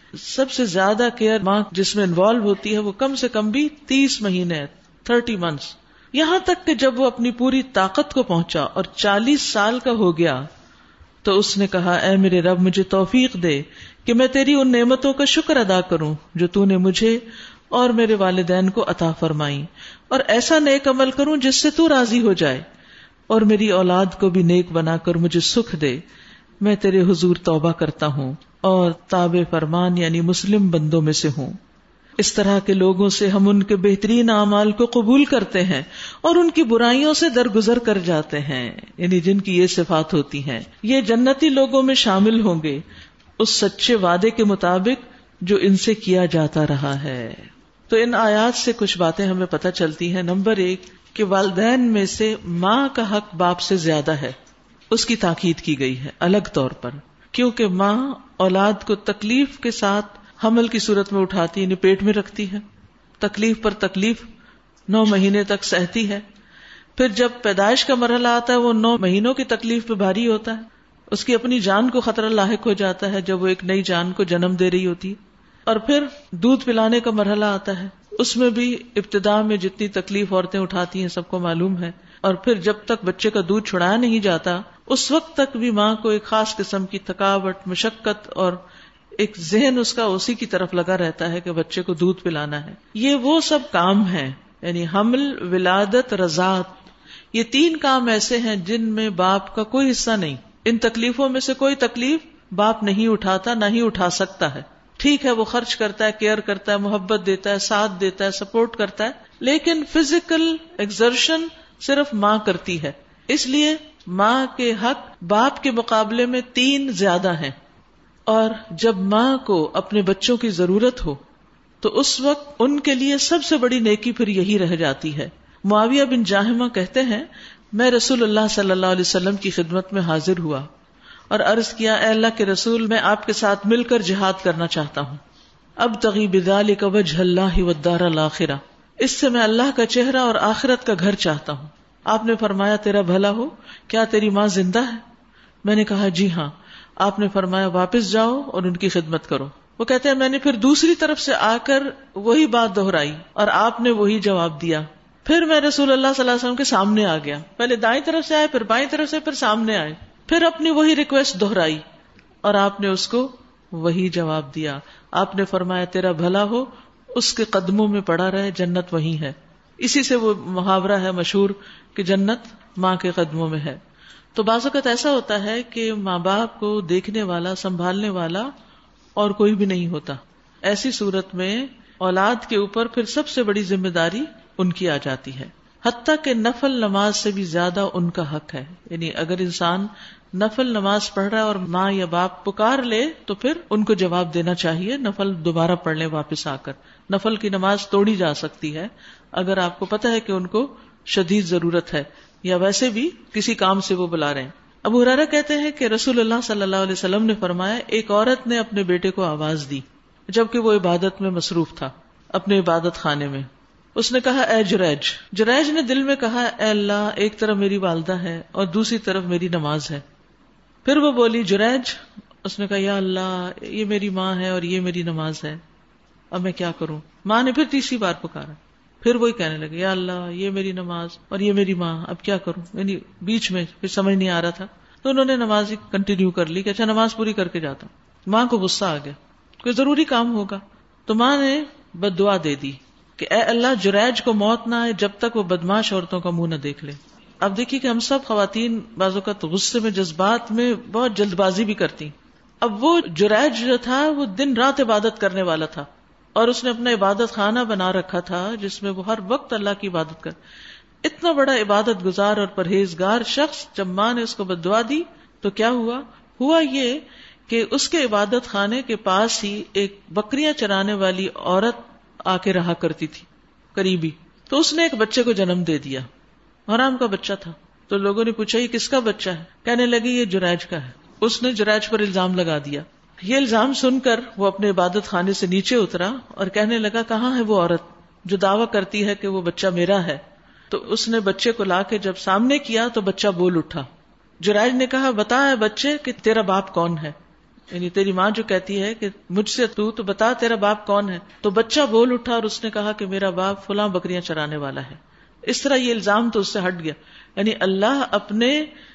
سب سے زیادہ کیئر ماں جس میں انوالو ہوتی ہے وہ کم سے کم بھی 30 مہینے 30 months. یہاں تک کہ جب وہ اپنی پوری طاقت کو پہنچا اور 40 سال کا ہو گیا تو اس نے کہا، اے میرے رب مجھے توفیق دے کہ میں تیری ان نعمتوں کا شکر ادا کروں جو تو نے مجھے اور میرے والدین کو عطا فرمائی، اور ایسا نیک عمل کروں جس سے تو راضی ہو جائے، اور میری اولاد کو بھی نیک بنا کر مجھے سکھ دے. میں تیرے حضور توبہ کرتا ہوں اور تابع فرمان یعنی مسلم بندوں میں سے ہوں. اس طرح کے لوگوں سے ہم ان کے بہترین اعمال کو قبول کرتے ہیں اور ان کی برائیوں سے درگزر کر جاتے ہیں، یعنی جن کی یہ صفات ہوتی ہیں یہ جنتی لوگوں میں شامل ہوں گے اس سچے وعدے کے مطابق جو ان سے کیا جاتا رہا ہے. تو ان آیات سے کچھ باتیں ہمیں پتہ چلتی ہیں. نمبر 1 کہ والدین میں سے ماں کا حق باپ سے زیادہ ہے، اس کی تاکید کی گئی ہے الگ طور پر، کیونکہ ماں اولاد کو تکلیف کے ساتھ حمل کی صورت میں اٹھاتی، یعنی پیٹ میں رکھتی ہے، تکلیف پر تکلیف 9 مہینے تک سہتی ہے. پھر جب پیدائش کا مرحلہ آتا ہے وہ 9 مہینوں کی تکلیف پہ بھاری ہوتا ہے، اس کی اپنی جان کو خطرہ لاحق ہو جاتا ہے جب وہ ایک نئی جان کو جنم دے رہی ہوتی ہے. اور پھر دودھ پلانے کا مرحلہ آتا ہے، اس میں بھی ابتدا میں جتنی تکلیف عورتیں اٹھاتی ہیں سب کو معلوم ہے. اور پھر جب تک بچے کا دودھ چھڑایا نہیں جاتا اس وقت تک بھی ماں کو ایک خاص قسم کی تھکاوٹ، مشقت اور ایک ذہن اس کا اسی کی طرف لگا رہتا ہے کہ بچے کو دودھ پلانا ہے. یہ وہ سب کام ہیں، یعنی حمل، ولادت، رضاعت، یہ 3 کام ایسے ہیں جن میں باپ کا کوئی حصہ نہیں. ان تکلیفوں میں سے کوئی تکلیف باپ نہیں اٹھاتا، نہ ہی اٹھا سکتا ہے. ٹھیک ہے وہ خرچ کرتا ہے، کیئر کرتا ہے، محبت دیتا ہے، ساتھ دیتا ہے، سپورٹ کرتا ہے، لیکن فزیکل ایکسرشن صرف ماں کرتی ہے. اس لیے ماں کے حق باپ کے مقابلے میں 3 زیادہ ہیں. اور جب ماں کو اپنے بچوں کی ضرورت ہو تو اس وقت ان کے لیے سب سے بڑی نیکی پھر یہی رہ جاتی ہے. معاویہ بن جاہمہ کہتے ہیں، میں رسول اللہ صلی اللہ علیہ وسلم کی خدمت میں حاضر ہوا اور عرض کیا، اے اللہ کے رسول، میں آپ کے ساتھ مل کر جہاد کرنا چاہتا ہوں. ابتغی بذلک وجہ اللہ والدار الآخرہ، اس سے میں اللہ کا چہرہ اور آخرت کا گھر چاہتا ہوں. آپ نے فرمایا، تیرا بھلا ہو، کیا تیری ماں زندہ ہے؟ میں نے کہا جی ہاں. آپ نے فرمایا، واپس جاؤ اور ان کی خدمت کرو. وہ کہتے ہیں میں نے پھر دوسری طرف سے آ کر وہی بات دہرائی اور آپ نے وہی جواب دیا. پھر میں رسول اللہ صلی اللہ علیہ وسلم کے سامنے آ گیا، پہلے دائیں طرف سے آئے، پھر بائیں طرف سے، پھر سامنے آئے، پھر اپنی وہی ریکویسٹ دہرائی اور آپ نے اس کو وہی جواب دیا. آپ نے فرمایا، تیرا بھلا ہو، اس کے قدموں میں پڑا رہے، جنت وہی ہے. اسی سے وہ محاورہ ہے مشہور کہ جنت ماں کے قدموں میں ہے. تو بعض اوقات ایسا ہوتا ہے کہ ماں باپ کو دیکھنے والا، سنبھالنے والا اور کوئی بھی نہیں ہوتا. ایسی صورت میں اولاد کے اوپر پھر سب سے بڑی ذمہ داری ان کی آ جاتی ہے، حتیٰ کہ نفل نماز سے بھی زیادہ ان کا حق ہے. یعنی اگر انسان نفل نماز پڑھ رہا ہے اور ماں یا باپ پکار لے تو پھر ان کو جواب دینا چاہیے، نفل دوبارہ پڑھ لیں واپس آ کر. نفل کی نماز توڑی جا سکتی ہے اگر آپ کو پتہ ہے کہ ان کو شدید ضرورت ہے یا ویسے بھی کسی کام سے وہ بلا رہے ہیں. ابو ہریرہ کہتے ہیں کہ رسول اللہ صلی اللہ علیہ وسلم نے فرمایا، ایک عورت نے اپنے بیٹے کو آواز دی جبکہ وہ عبادت میں مصروف تھا اپنے عبادت خانے میں. اس نے کہا، اے جریج. جریج نے دل میں کہا، اے اللہ، ایک طرف میری والدہ ہے اور دوسری طرف میری نماز ہے. پھر وہ بولی، جریج. اس نے کہا، یا اللہ، یہ میری ماں ہے اور یہ میری نماز ہے. اب میں کیا کروں. ماں نے پھر تیسری بار پکارا, پھر وہی کہنے لگے یا اللہ یہ میری نماز اور یہ میری ماں, اب کیا کروں. یعنی بیچ میں پھر سمجھ نہیں آ رہا تھا, تو انہوں نے نماز کنٹینیو کر لی کہ اچھا نماز پوری کر کے جاتا ہوں. ماں کو غصہ آ گیا, کوئی ضروری کام ہوگا. تو ماں نے بد دعا دے دی کہ اے اللہ جریج کو موت نہ آئے جب تک وہ بدماش عورتوں کا منہ نہ دیکھ لے. اب دیکھیے کہ ہم سب خواتین بعض اوقات غصے میں جذبات میں بہت جلد بازی بھی کرتی. اب وہ جریج جو تھا وہ دن رات عبادت کرنے والا تھا, اور اس نے اپنا عبادت خانہ بنا رکھا تھا جس میں وہ ہر وقت اللہ کی عبادت کر. اتنا بڑا عبادت گزار اور پرہیزگار شخص, جب ماں نے اس کو بد دعا دی تو کیا ہوا یہ کہ اس کے عبادت خانے کے پاس ہی ایک بکریاں چرانے والی عورت آ کے رہا کرتی تھی قریبی. تو اس نے ایک بچے کو جنم دے دیا, حرام کا بچہ تھا. تو لوگوں نے پوچھا یہ کس کا بچہ ہے؟ کہنے لگی یہ جریج کا ہے. اس نے جریج پر الزام لگا دیا. یہ الزام سن کر وہ اپنے عبادت خانے سے نیچے اترا اور کہنے لگا کہاں ہے وہ عورت جو دعویٰ کرتی ہے کہ وہ بچہ میرا ہے. تو اس نے بچے کو لا کے جب سامنے کیا تو بچہ بول اٹھا. جریج نے کہا بتا ہے بچے کہ تیرا باپ کون ہے, یعنی تیری ماں جو کہتی ہے کہ مجھ سے تو بتا تیرا باپ کون ہے. تو بچہ بول اٹھا اور اس نے کہا کہ میرا باپ فلاں بکریاں چرانے والا ہے. اس طرح یہ الزام تو اس سے ہٹ گیا. یعنی اللہ اپنے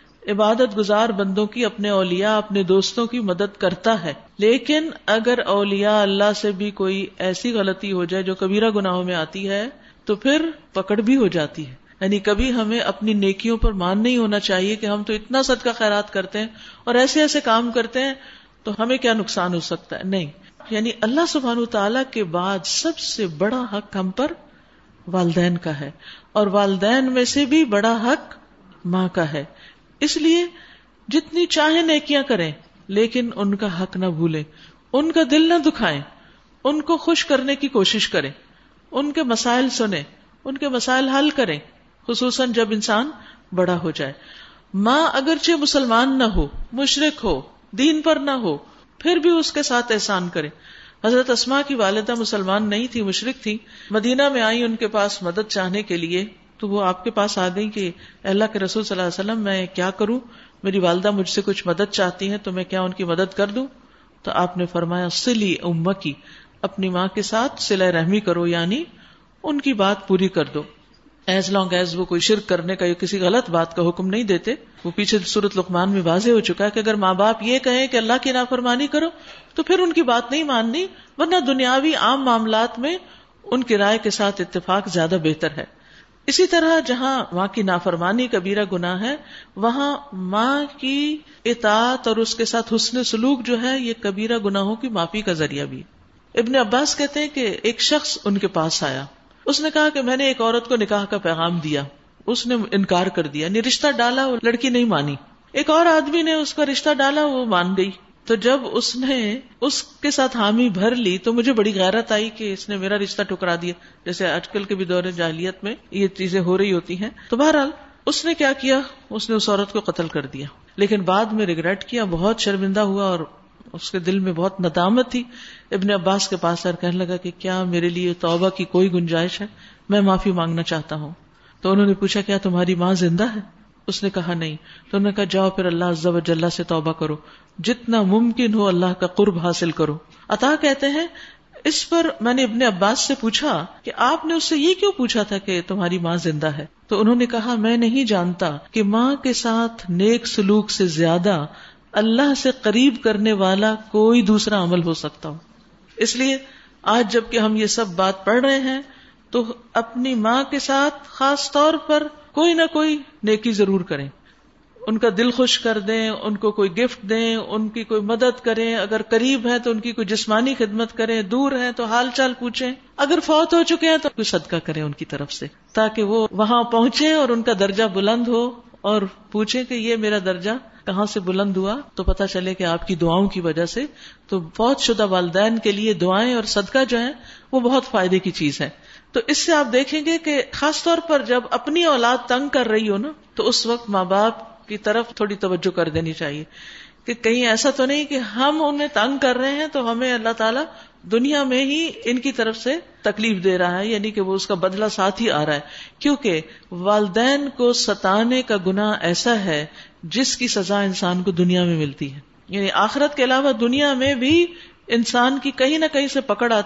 عبادت گزار بندوں کی, اپنے اولیاء, اپنے دوستوں کی مدد کرتا ہے. لیکن اگر اولیاء اللہ سے بھی کوئی ایسی غلطی ہو جائے جو کبیرہ گناہوں میں آتی ہے تو پھر پکڑ بھی ہو جاتی ہے. یعنی کبھی ہمیں اپنی نیکیوں پر مان نہیں ہونا چاہیے کہ ہم تو اتنا صدقہ خیرات کرتے ہیں اور ایسے ایسے کام کرتے ہیں تو ہمیں کیا نقصان ہو سکتا ہے. نہیں, یعنی اللہ سبحانہ وتعالیٰ کے بعد سب سے بڑا حق ہم پر والدین کا ہے, اور والدین میں سے بھی بڑا حق ماں کا ہے. اس لیے جتنی چاہے نیکیاں کریں لیکن ان کا حق نہ بھولیں, ان کا دل نہ دکھائیں, ان کو خوش کرنے کی کوشش کریں, ان کے مسائل سنیں, ان کے مسائل حل کریں, خصوصاً جب انسان بڑا ہو جائے. ماں اگرچہ مسلمان نہ ہو, مشرک ہو, دین پر نہ ہو, پھر بھی اس کے ساتھ احسان کرے. حضرت اسماء کی والدہ مسلمان نہیں تھی, مشرک تھی, مدینہ میں آئی ان کے پاس مدد چاہنے کے لیے. تو وہ آپ کے پاس آ گئی کہ اللہ کے رسول صلی اللہ علیہ وسلم میں کیا کروں, میری والدہ مجھ سے کچھ مدد چاہتی ہیں تو میں کیا ان کی مدد کر دوں؟ تو آپ نے فرمایا صلی امکی, اپنی ماں کے ساتھ صلہ رحمی کرو, یعنی ان کی بات پوری کر دو. ایز لانگ ایز وہ کوئی شرک کرنے کا یا کسی غلط بات کا حکم نہیں دیتے. وہ پیچھے سورۃ لقمان میں واضح ہو چکا ہے کہ اگر ماں باپ یہ کہیں کہ اللہ کی نافرمانی کرو تو پھر ان کی بات نہیں ماننی, ورنہ دنیاوی عام معاملات میں ان کی رائے کے ساتھ اتفاق زیادہ بہتر ہے. اسی طرح جہاں ماں کی نافرمانی کبیرہ گناہ ہے, وہاں ماں کی اطاعت اور اس کے ساتھ حسن سلوک جو ہے یہ کبیرہ گناہوں کی معافی کا ذریعہ بھی. ابن عباس کہتے ہیں کہ ایک شخص ان کے پاس آیا, اس نے کہا کہ میں نے ایک عورت کو نکاح کا پیغام دیا, اس نے انکار کر دیا, یعنی رشتہ ڈالا, وہ لڑکی نہیں مانی. ایک اور آدمی نے اس کا رشتہ ڈالا, وہ مان گئی. تو جب اس نے اس کے ساتھ حامی بھر لی تو مجھے بڑی غیرت آئی کہ اس نے میرا رشتہ ٹکرا دیا, جیسے آج کل کے بھی دور جاہلیت میں یہ چیزیں ہو رہی ہوتی ہیں. تو بہرحال اس نے کیا کیا, اس نے اس عورت کو قتل کر دیا, لیکن بعد میں ریگریٹ کیا, بہت شرمندہ ہوا اور اس کے دل میں بہت ندامت تھی. ابن عباس کے پاس آकर کہنے لگا کہ کیا میرے لیے توبہ کی کوئی گنجائش ہے, میں معافی مانگنا چاہتا ہوں. تو انہوں نے پوچھا کیا تمہاری ماں زندہ ہے؟ اس نے کہا نہیں. تو انہوں نے کہا جاؤ پھر اللہ عز و جل سے توبہ کرو, جتنا ممکن ہو اللہ کا قرب حاصل کرو. عطا کہتے ہیں اس پر میں نے ابن عباس سے پوچھا کہ آپ نے اس سے یہ کیوں پوچھا تھا کہ تمہاری ماں زندہ ہے؟ تو انہوں نے کہا میں نہیں جانتا کہ ماں کے ساتھ نیک سلوک سے زیادہ اللہ سے قریب کرنے والا کوئی دوسرا عمل ہو سکتا ہو. اس لیے آج جب کہ ہم یہ سب بات پڑھ رہے ہیں تو اپنی ماں کے ساتھ خاص طور پر کوئی نہ کوئی نیکی ضرور کریں, ان کا دل خوش کر دیں, ان کو کوئی گفٹ دیں, ان کی کوئی مدد کریں, اگر قریب ہیں تو ان کی کوئی جسمانی خدمت کریں, دور ہیں تو حال چال پوچھیں, اگر فوت ہو چکے ہیں تو کوئی صدقہ کریں ان کی طرف سے, تاکہ وہ وہاں پہنچے اور ان کا درجہ بلند ہو, اور پوچھیں کہ یہ میرا درجہ کہاں سے بلند ہوا, تو پتہ چلے کہ آپ کی دعاؤں کی وجہ سے. تو فوت شدہ والدین کے لیے دعائیں اور صدقہ جو ہے وہ بہت فائدے کی چیز ہے. تو اس سے آپ دیکھیں گے کہ خاص طور پر جب اپنی اولاد تنگ کر رہی ہو نا, تو اس وقت ماں باپ کی طرف تھوڑی توجہ کر دینی چاہیے کہ کہیں ایسا تو نہیں کہ ہم انہیں تنگ کر رہے ہیں تو ہمیں اللہ تعالیٰ دنیا میں ہی ان کی طرف سے تکلیف دے رہا ہے, یعنی کہ وہ اس کا بدلہ ساتھ ہی آ رہا ہے. کیونکہ والدین کو ستانے کا گناہ ایسا ہے جس کی سزا انسان کو دنیا میں ملتی ہے, یعنی آخرت کے علاوہ دنیا میں بھی انسان کی کہیں نہ کہیں سے پکڑ آتی,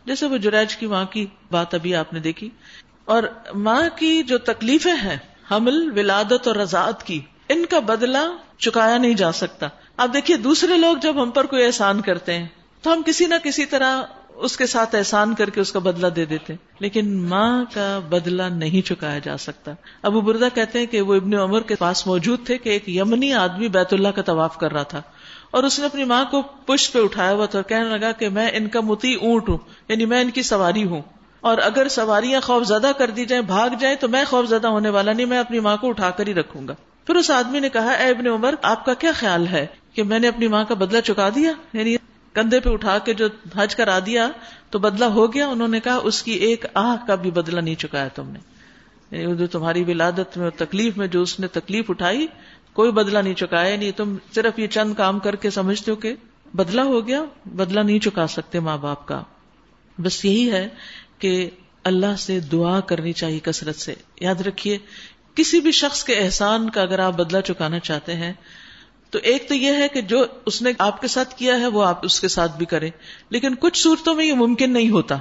جیسے وہ جریج کی ماں کی بات ابھی آپ نے دیکھی. اور ماں کی جو تکلیفیں ہیں حمل، ولادت اور رضاعت کی، ان کا بدلہ چکایا نہیں جا سکتا. آپ دیکھیے دوسرے لوگ جب ہم پر کوئی احسان کرتے ہیں تو ہم کسی نہ کسی طرح اس کے ساتھ احسان کر کے اس کا بدلہ دے دیتے ہیں، لیکن ماں کا بدلہ نہیں چکایا جا سکتا. ابو بردہ کہتے ہیں کہ وہ ابن عمر کے پاس موجود تھے کہ ایک یمنی آدمی بیت اللہ کا طواف کر رہا تھا اور اس نے اپنی ماں کو پشت پہ اٹھایا ہوا تھا اور کہنے لگا کہ میں ان کا مطیع اونٹ ہوں، یعنی میں ان کی سواری ہوں، اور اگر سواریاں خوف زدہ کر دی جائیں، بھاگ جائیں تو میں خوف زدہ ہونے والا نہیں، میں اپنی ماں کو اٹھا کر ہی رکھوں گا. پھر اس آدمی نے کہا اے ابن عمر آپ کا کیا خیال ہے کہ میں نے اپنی ماں کا بدلہ چکا دیا، یعنی کندھے پہ اٹھا کے جو حج کرا دیا تو بدلہ ہو گیا؟ انہوں نے کہا اس کی ایک آہ کا بھی بدلہ نہیں چکایا تم نے، یعنی جو تمہاری ولادت میں تکلیف میں جو اس نے تکلیف اٹھائی کوئی بدلہ نہیں چکایا. نہیں تم صرف یہ چند کام کر کے سمجھتے ہو کہ بدلہ ہو گیا، بدلہ نہیں چکا سکتے ماں باپ کا. بس یہی ہے کہ اللہ سے دعا کرنی چاہیے کثرت سے. یاد رکھیے کسی بھی شخص کے احسان کا اگر آپ بدلہ چکانا چاہتے ہیں تو ایک تو یہ ہے کہ جو اس نے آپ کے ساتھ کیا ہے وہ آپ اس کے ساتھ بھی کریں، لیکن کچھ صورتوں میں یہ ممکن نہیں ہوتا.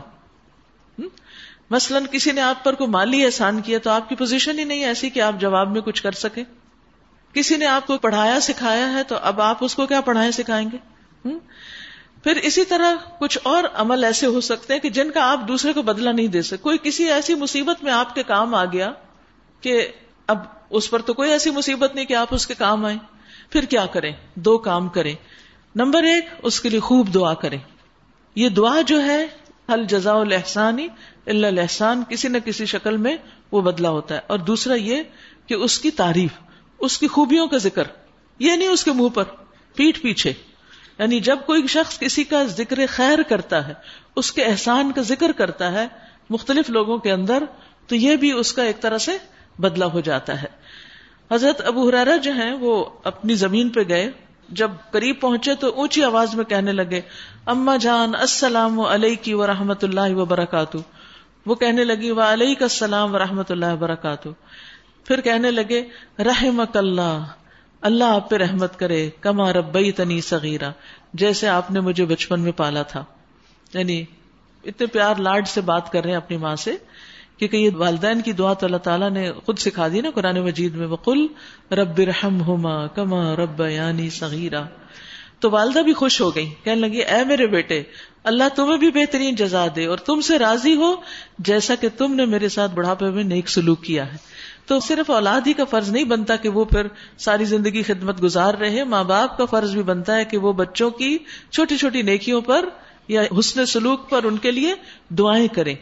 مثلا کسی نے آپ پر کوئی مالی احسان کیا تو آپ کی پوزیشن ہی نہیں ایسی کہ آپ جواب میں کچھ کر سکیں. کسی نے آپ کو پڑھایا سکھایا ہے تو اب آپ اس کو کیا پڑھائیں سکھائیں گے؟ پھر اسی طرح کچھ اور عمل ایسے ہو سکتے ہیں کہ جن کا آپ دوسرے کو بدلہ نہیں دے سکتے. کوئی کسی ایسی مصیبت میں آپ کے کام آ گیا کہ اب اس پر تو کوئی ایسی مصیبت نہیں کہ آپ اس کے کام آئیں. پھر کیا کریں؟ دو کام کریں. نمبر 1 اس کے لیے خوب دعا کریں. یہ دعا جو ہے هل جزاء الاحسان الا الاحسان، کسی نہ کسی شکل میں وہ بدلہ ہوتا ہے. اور دوسرا یہ کہ اس کی تعریف، اس کی خوبیوں کا ذکر، یہ نہیں اس کے منہ پر، پیٹھ پیچھے. یعنی جب کوئی شخص کسی کا ذکر خیر کرتا ہے، اس کے احسان کا ذکر کرتا ہے مختلف لوگوں کے اندر، تو یہ بھی اس کا ایک طرح سے بدلہ ہو جاتا ہے. حضرت ابو ہریرہ جو ہیں وہ اپنی زمین پہ گئے، جب قریب پہنچے تو اونچی آواز میں کہنے لگے اما جان السلام علیکی ورحمۃ اللہ وبرکاتہ. وہ کہنے لگی وعلیک السلام ورحمۃ اللہ وبرکاتہ. پھر کہنے لگے رحمک اللہ، اللہ آپ پہ رحمت کرے، کما ربیتنی صغیرہ، جیسے آپ نے مجھے بچپن میں پالا تھا. یعنی اتنے پیار لاڈ سے بات کر رہے ہیں اپنی ماں سے، کیونکہ یہ والدین کی دعا تو اللہ تعالیٰ نے خود سکھا دی نا قرآن مجید میں، وقل رب ارحمہما کما ربیانی صغیرہ. تو والدہ بھی خوش ہو گئی، کہنے لگی اے میرے بیٹے اللہ تمہیں بھی بہترین جزا دے اور تم سے راضی ہو جیسا کہ تم نے میرے ساتھ بڑھاپے میں نیک سلوک کیا ہے. تو صرف اولاد ہی کا فرض نہیں بنتا کہ وہ پھر ساری زندگی خدمت گزار رہے، ماں باپ کا فرض بھی بنتا ہے کہ وہ بچوں کی چھوٹی چھوٹی نیکیوں پر یا حسن سلوک پر ان کے لیے دعائیں کریں.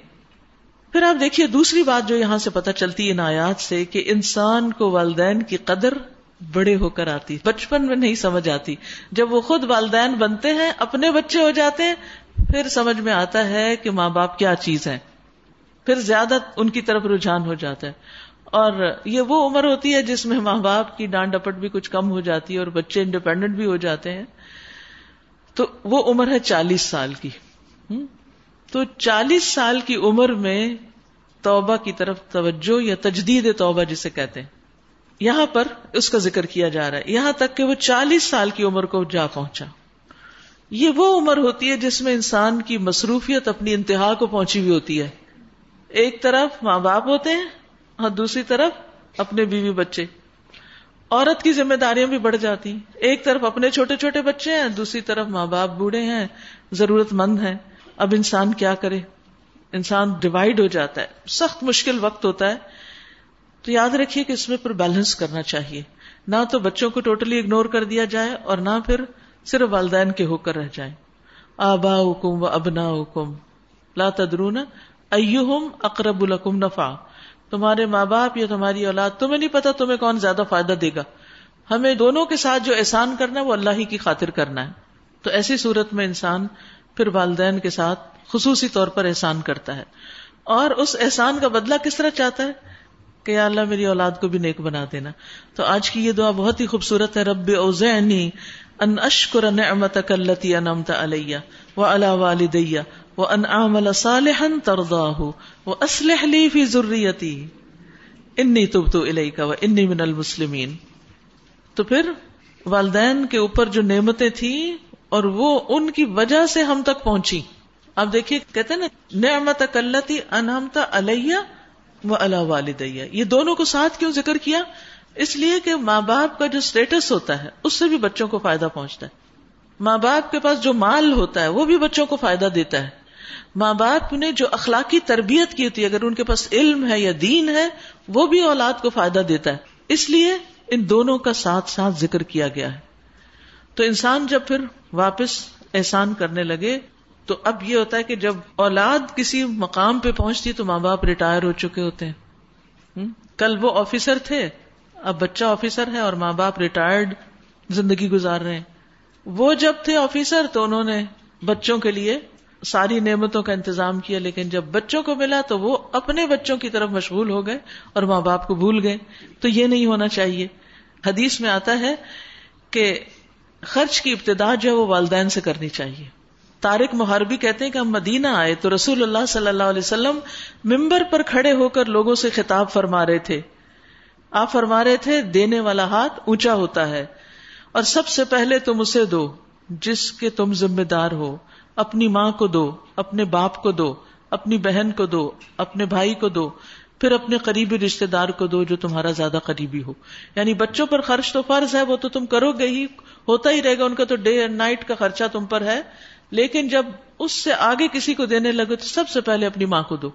پھر آپ دیکھیے دوسری بات جو یہاں سے پتہ چلتی ہے ان آیات سے کہ انسان کو والدین کی قدر بڑے ہو کر آتی، بچپن میں نہیں سمجھ آتی. جب وہ خود والدین بنتے ہیں، اپنے بچے ہو جاتے ہیں، پھر سمجھ میں آتا ہے کہ ماں باپ کیا چیز ہے، پھر زیادہ ان کی طرف رجحان ہو جاتا ہے. اور یہ وہ عمر ہوتی ہے جس میں ماں باپ کی ڈانٹ ڈپٹ بھی کچھ کم ہو جاتی ہے اور بچے انڈیپینڈنٹ بھی ہو جاتے ہیں. تو وہ عمر ہے 40 سال کی. تو 40 سال کی عمر میں توبہ کی طرف توجہ یا تجدید توبہ جسے کہتے ہیں، یہاں پر اس کا ذکر کیا جا رہا ہے، یہاں تک کہ وہ 40 سال کی عمر کو جا پہنچا. یہ وہ عمر ہوتی ہے جس میں انسان کی مصروفیت اپنی انتہا کو پہنچی ہوئی ہوتی ہے. ایک طرف ماں باپ ہوتے ہیں اور دوسری طرف اپنے بیوی بچے. عورت کی ذمہ داریاں بھی بڑھ جاتی ہیں، ایک طرف اپنے چھوٹے چھوٹے بچے ہیں، دوسری طرف ماں باپ بوڑھے ہیں، ضرورت مند ہیں. اب انسان کیا کرے؟ انسان ڈیوائیڈ ہو جاتا ہے، سخت مشکل وقت ہوتا ہے. تو یاد رکھیے کہ اس میں پر بیلنس کرنا چاہیے، نہ تو بچوں کو ٹوٹلی اگنور کر دیا جائے اور نہ پھر صرف والدین کے ہو کر رہ جائیں. آباؤکم و ابناؤکم لا تدرون ایہم اقرب لکم نفعا. تمہارے ماں باپ یا تمہاری اولاد، تمہیں نہیں پتا تمہیں کون زیادہ فائدہ دے گا. ہمیں دونوں کے ساتھ جو احسان کرنا ہے وہ اللہ ہی کی خاطر کرنا ہے. تو ایسی صورت میں انسان پھر والدین کے ساتھ خصوصی طور پر احسان کرتا ہے، اور اس احسان کا بدلہ کس طرح چاہتا ہے کہ یا اللہ میری اولاد کو بھی نیک بنا دینا. تو آج کی یہ دعا بہت ہی خوبصورت ہے. رب اوزعنی ان اشکر نعمتک التی انعمت علی وعلی والدی وان اعمل صالحا ترضاہ واصلح لی فی ذریتی انی تبت الیک وانی من المسلمین. تو پھر والدین کے اوپر جو نعمتیں تھیں اور وہ ان کی وجہ سے ہم تک پہنچی، آپ دیکھیے کہتے ہیں نا نعمتک التی انعمت علی وعلی والدی، یہ دونوں کو ساتھ کیوں ذکر کیا؟ اس لیے کہ ماں باپ کا جو سٹیٹس ہوتا ہے اس سے بھی بچوں کو فائدہ پہنچتا ہے. ماں باپ کے پاس جو مال ہوتا ہے وہ بھی بچوں کو فائدہ دیتا ہے. ماں باپ نے جو اخلاقی تربیت کی ہوتی ہے، اگر ان کے پاس علم ہے یا دین ہے، وہ بھی اولاد کو فائدہ دیتا ہے. اس لیے ان دونوں کا ساتھ ساتھ ذکر کیا گیا ہے. تو انسان جب پھر واپس احسان کرنے لگے تو اب یہ ہوتا ہے کہ جب اولاد کسی مقام پہ پہنچتی تو ماں باپ ریٹائر ہو چکے ہوتے ہیں. کل وہ آفیسر تھے، اب بچہ آفیسر ہے اور ماں باپ ریٹائرڈ زندگی گزار رہے ہیں. وہ جب تھے آفیسر تو انہوں نے بچوں کے لیے ساری نعمتوں کا انتظام کیا، لیکن جب بچوں کو ملا تو وہ اپنے بچوں کی طرف مشغول ہو گئے اور ماں باپ کو بھول گئے. تو یہ نہیں ہونا چاہیے. حدیث میں آتا ہے کہ خرچ کی ابتدا جو ہے وہ والدین سے کرنی چاہیے. طارق محربی کہتے ہیں کہ ہم مدینہ آئے تو رسول اللہ صلی اللہ علیہ وسلم ممبر پر کھڑے ہو کر لوگوں سے خطاب فرما رہے تھے. آپ فرما رہے تھے دینے والا ہاتھ اونچا ہوتا ہے اور سب سے پہلے تم اسے دو جس کے تم ذمہ دار ہو. اپنی ماں کو دو، اپنے باپ کو دو، اپنی بہن کو دو، اپنے بھائی کو دو، پھر اپنے قریبی رشتہ دار کو دو جو تمہارا زیادہ قریبی ہو. یعنی بچوں پر خرچ تو فرض ہے، وہ تو تم کرو گے ہی، ہوتا ہی رہے گا، ان کا تو ڈے اینڈ نائٹ کا خرچہ تم پر ہے. لیکن جب اس سے آگے کسی کو دینے لگے تو سب سے پہلے اپنی ماں کو دو.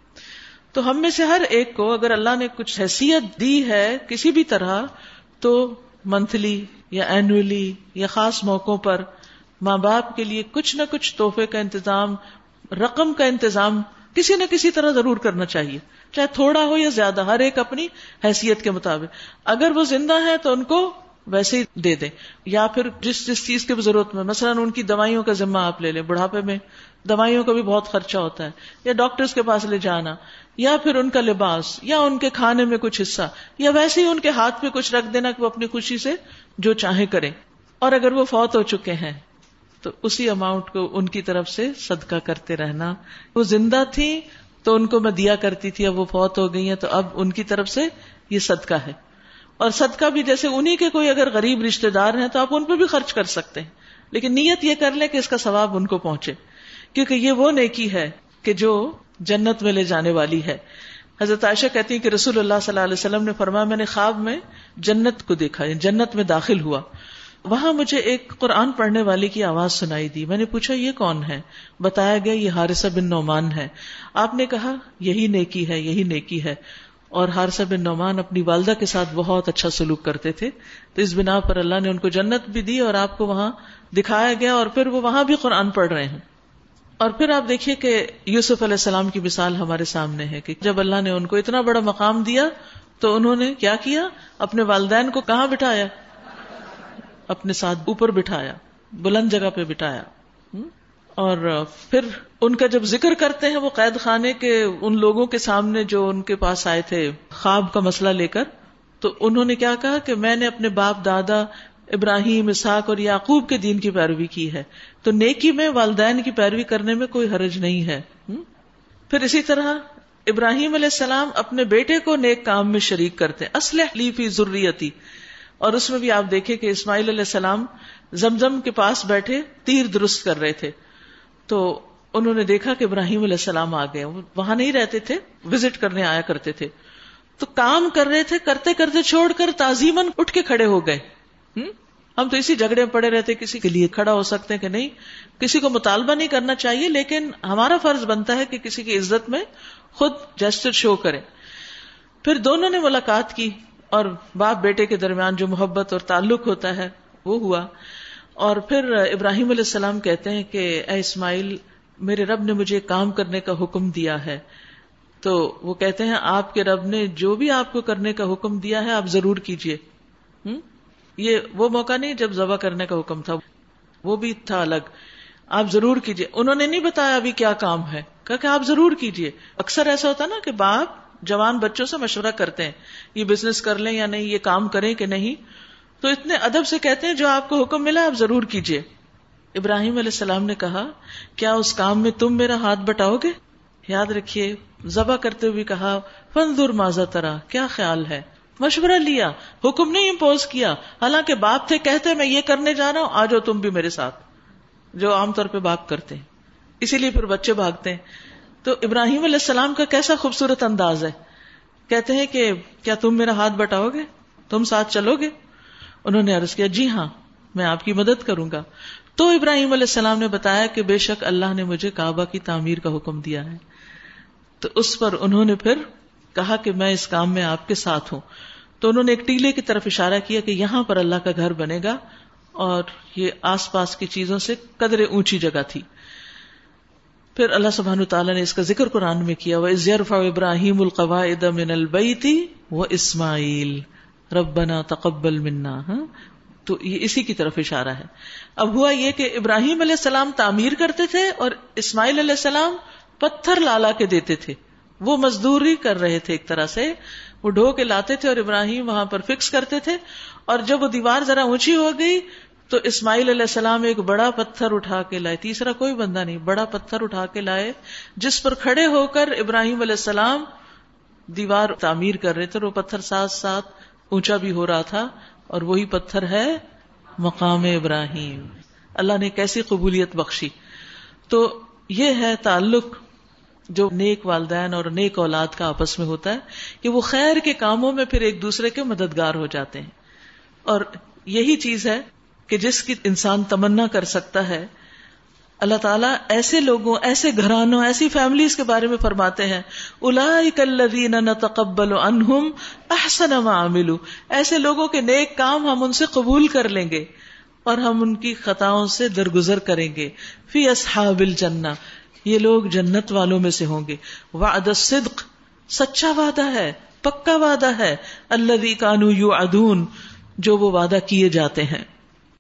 تو ہم میں سے ہر ایک کو اگر اللہ نے کچھ حیثیت دی ہے کسی بھی طرح تو منتھلی یا اینولی یا خاص موقعوں پر ماں باپ کے لیے کچھ نہ کچھ تحفے کا انتظام، رقم کا انتظام کسی نہ کسی طرح ضرور کرنا چاہیے، چاہے تھوڑا ہو یا زیادہ، ہر ایک اپنی حیثیت کے مطابق. اگر وہ زندہ ہے تو ان کو ویسے ہی دے دیں، یا پھر جس چیز کی ضرورت میں، مثلا ان کی دوائیوں کا ذمہ آپ لے لیں. بڑھاپے میں دوائیوں کا بھی بہت خرچہ ہوتا ہے، یا ڈاکٹرز کے پاس لے جانا، یا پھر ان کا لباس، یا ان کے کھانے میں کچھ حصہ، یا ویسے ہی ان کے ہاتھ پہ کچھ رکھ دینا کہ وہ اپنی خوشی سے جو چاہے کریں. اور اگر وہ فوت ہو چکے ہیں تو اسی اماؤنٹ کو ان کی طرف سے صدقہ کرتے رہنا. وہ زندہ تھی تو ان کو میں دیا کرتی تھی، اب وہ فوت ہو گئی ہیں تو اب ان کی طرف سے یہ صدقہ ہے. اور صدقہ بھی جیسے انہی کے کوئی اگر غریب رشتہ دار ہیں تو آپ ان پہ بھی خرچ کر سکتے ہیں، لیکن نیت یہ کر لیں کہ اس کا ثواب ان کو پہنچے، کیونکہ یہ وہ نیکی ہے کہ جو جنت میں لے جانے والی ہے. حضرت عائشہ کہتی ہیں کہ رسول اللہ صلی اللہ علیہ وسلم نے فرمایا میں نے خواب میں جنت کو دیکھا، جنت میں داخل ہوا. وہاں مجھے ایک قرآن پڑھنے والی کی آواز سنائی دی. میں نے پوچھا یہ کون ہے؟ بتایا گیا یہ حارثہ بن نعمان ہے. آپ نے کہا یہی نیکی ہے، یہی نیکی ہے. اور حارثہ بن نعمان اپنی والدہ کے ساتھ بہت اچھا سلوک کرتے تھے، تو اس بنا پر اللہ نے ان کو جنت بھی دی اور آپ کو وہاں دکھایا گیا، اور پھر وہ وہاں بھی قرآن پڑھ رہے ہیں. اور پھر آپ دیکھیے کہ یوسف علیہ السلام کی مثال ہمارے سامنے ہے کہ جب اللہ نے ان کو اتنا بڑا مقام دیا تو انہوں نے کیا کیا؟ اپنے والدین کو کہاں بٹھایا؟ اپنے ساتھ اوپر بٹھایا، بلند جگہ پہ بٹھایا. اور پھر ان کا جب ذکر کرتے ہیں وہ قید خانے کے ان لوگوں کے سامنے جو ان کے پاس آئے تھے خواب کا مسئلہ لے کر، تو انہوں نے کیا کہا کہ میں نے اپنے باپ دادا ابراہیم، اسحاق اور یعقوب کے دین کی پیروی کی ہے. تو نیکی میں والدین کی پیروی کرنے میں کوئی حرج نہیں ہے. پھر اسی طرح ابراہیم علیہ السلام اپنے بیٹے کو نیک کام میں شریک کرتے ہیں، اصلح لی فی ذریتی. اور اس میں بھی آپ دیکھیں کہ اسماعیل علیہ السلام زمزم کے پاس بیٹھے تیر درست کر رہے تھے، تو انہوں نے دیکھا کہ ابراہیم علیہ السلام آ گئے. وہاں نہیں رہتے تھے، وزٹ کرنے آیا کرتے تھے، تو کام کر رہے تھے، کرتے کرتے چھوڑ کر تعظیماً اٹھ کے کھڑے ہو گئے. ہم تو اسی جھگڑے میں پڑے رہتے کسی کے لیے کھڑا ہو سکتے ہیں کہ نہیں، کسی کو مطالبہ نہیں کرنا چاہیے، لیکن ہمارا فرض بنتا ہے کہ کسی کی عزت میں خود جسچر شو کریں. پھر دونوں نے ملاقات کی اور باپ بیٹے کے درمیان جو محبت اور تعلق ہوتا ہے وہ ہوا. اور پھر ابراہیم علیہ السلام کہتے ہیں کہ اے اسماعیل، میرے رب نے مجھے کام کرنے کا حکم دیا ہے. تو وہ کہتے ہیں آپ کے رب نے جو بھی آپ کو کرنے کا حکم دیا ہے آپ ضرور کیجئے. یہ وہ موقع نہیں جب ذبح کرنے کا حکم تھا، وہ بھی تھا الگ. آپ ضرور کیجئے. انہوں نے نہیں بتایا ابھی کیا کام ہے، کہا کہ آپ ضرور کیجئے. اکثر ایسا ہوتا نا کہ باپ جوان بچوں سے مشورہ کرتے ہیں یہ بزنس کر لیں یا نہیں، یہ کام کریں کہ نہیں، تو اتنے ادب سے کہتے ہیں جو آپ کو حکم ملا آپ ضرور کیجئے. ابراہیم علیہ السلام نے کہا کیا اس کام میں تم میرا ہاتھ بٹاؤ گے؟ یاد رکھیے ذبح کرتے ہوئے کہا فانظر ماذا ترى، کیا خیال ہے؟ مشورہ لیا، حکم نہیں امپوز کیا. حالانکہ باپ تھے، کہتے میں یہ کرنے جا رہا ہوں، آ جاؤ تم بھی میرے ساتھ، جو عام طور پہ باپ کرتے ہیں. اسی لیے پھر بچے بھاگتے ہیں. تو ابراہیم علیہ السلام کا کیسا خوبصورت انداز ہے. کہتے ہیں کہ کیا تم میرا ہاتھ بٹاؤ گے, تم ساتھ چلو گے؟ انہوں نے عرض کیا جی ہاں میں آپ کی مدد کروں گا. تو ابراہیم علیہ السلام نے بتایا کہ بے شک اللہ نے مجھے کعبہ کی تعمیر کا حکم دیا ہے. تو اس پر انہوں نے پھر کہا کہ میں اس کام میں آپ کے ساتھ ہوں. تو انہوں نے ایک ٹیلے کی طرف اشارہ کیا کہ یہاں پر اللہ کا گھر بنے گا, اور یہ آس پاس کی چیزوں سے قدرے اونچی جگہ تھی. پھر اللہ سبحانہ وتعالیٰ نے اس کا ذکر قرآن میں کیا, وَإِذْ يَرْفَعُ إِبْرَاهِيمُ الْقَوَاعِدَ مِنَ الْبَيْتِ وَإِسْمَاعِيلُ رَبَّنَا تَقَبَّلْ مِنَّا. تو یہ اسی کی طرف اشارہ ہے. اب ہوا یہ کہ ابراہیم علیہ السلام تعمیر کرتے تھے اور اسماعیل علیہ السلام پتھر لا کے دیتے تھے. وہ مزدوری کر رہے تھے, ایک طرح سے وہ ڈھو کے لاتے تھے اور ابراہیم وہاں پر فکس کرتے تھے. اور جب وہ دیوار ذرا اونچی ہو گئی تو اسماعیل علیہ السلام ایک بڑا پتھر اٹھا کے لائے, تیسرا کوئی بندہ نہیں, بڑا پتھر اٹھا کے لائے جس پر کھڑے ہو کر ابراہیم علیہ السلام دیوار تعمیر کر رہے تھے. وہ پتھر ساتھ ساتھ اونچا بھی ہو رہا تھا, اور وہی پتھر ہے مقام ابراہیم. اللہ نے کیسی قبولیت بخشی. تو یہ ہے تعلق جو نیک والدین اور نیک اولاد کا آپس میں ہوتا ہے, کہ وہ خیر کے کاموں میں پھر ایک دوسرے کے مددگار ہو جاتے ہیں. اور یہی چیز ہے کہ جس کی انسان تمنا کر سکتا ہے. اللہ تعالیٰ ایسے لوگوں, ایسے گھرانوں, ایسی فیملیز کے بارے میں فرماتے ہیں, اولئک الذین نتقبل عنہم احسن ما عملوا, ایسے لوگوں کے نیک کام ہم ان سے قبول کر لیں گے اور ہم ان کی خطاؤں سے درگزر کریں گے. فی اصحاب الجنہ, یہ لوگ جنت والوں میں سے ہوں گے. وعد الصدق, سچا وعدہ ہے, پکا وعدہ ہے. الذی کانوا یوعدون, جو وہ وعدہ کیے جاتے ہیں.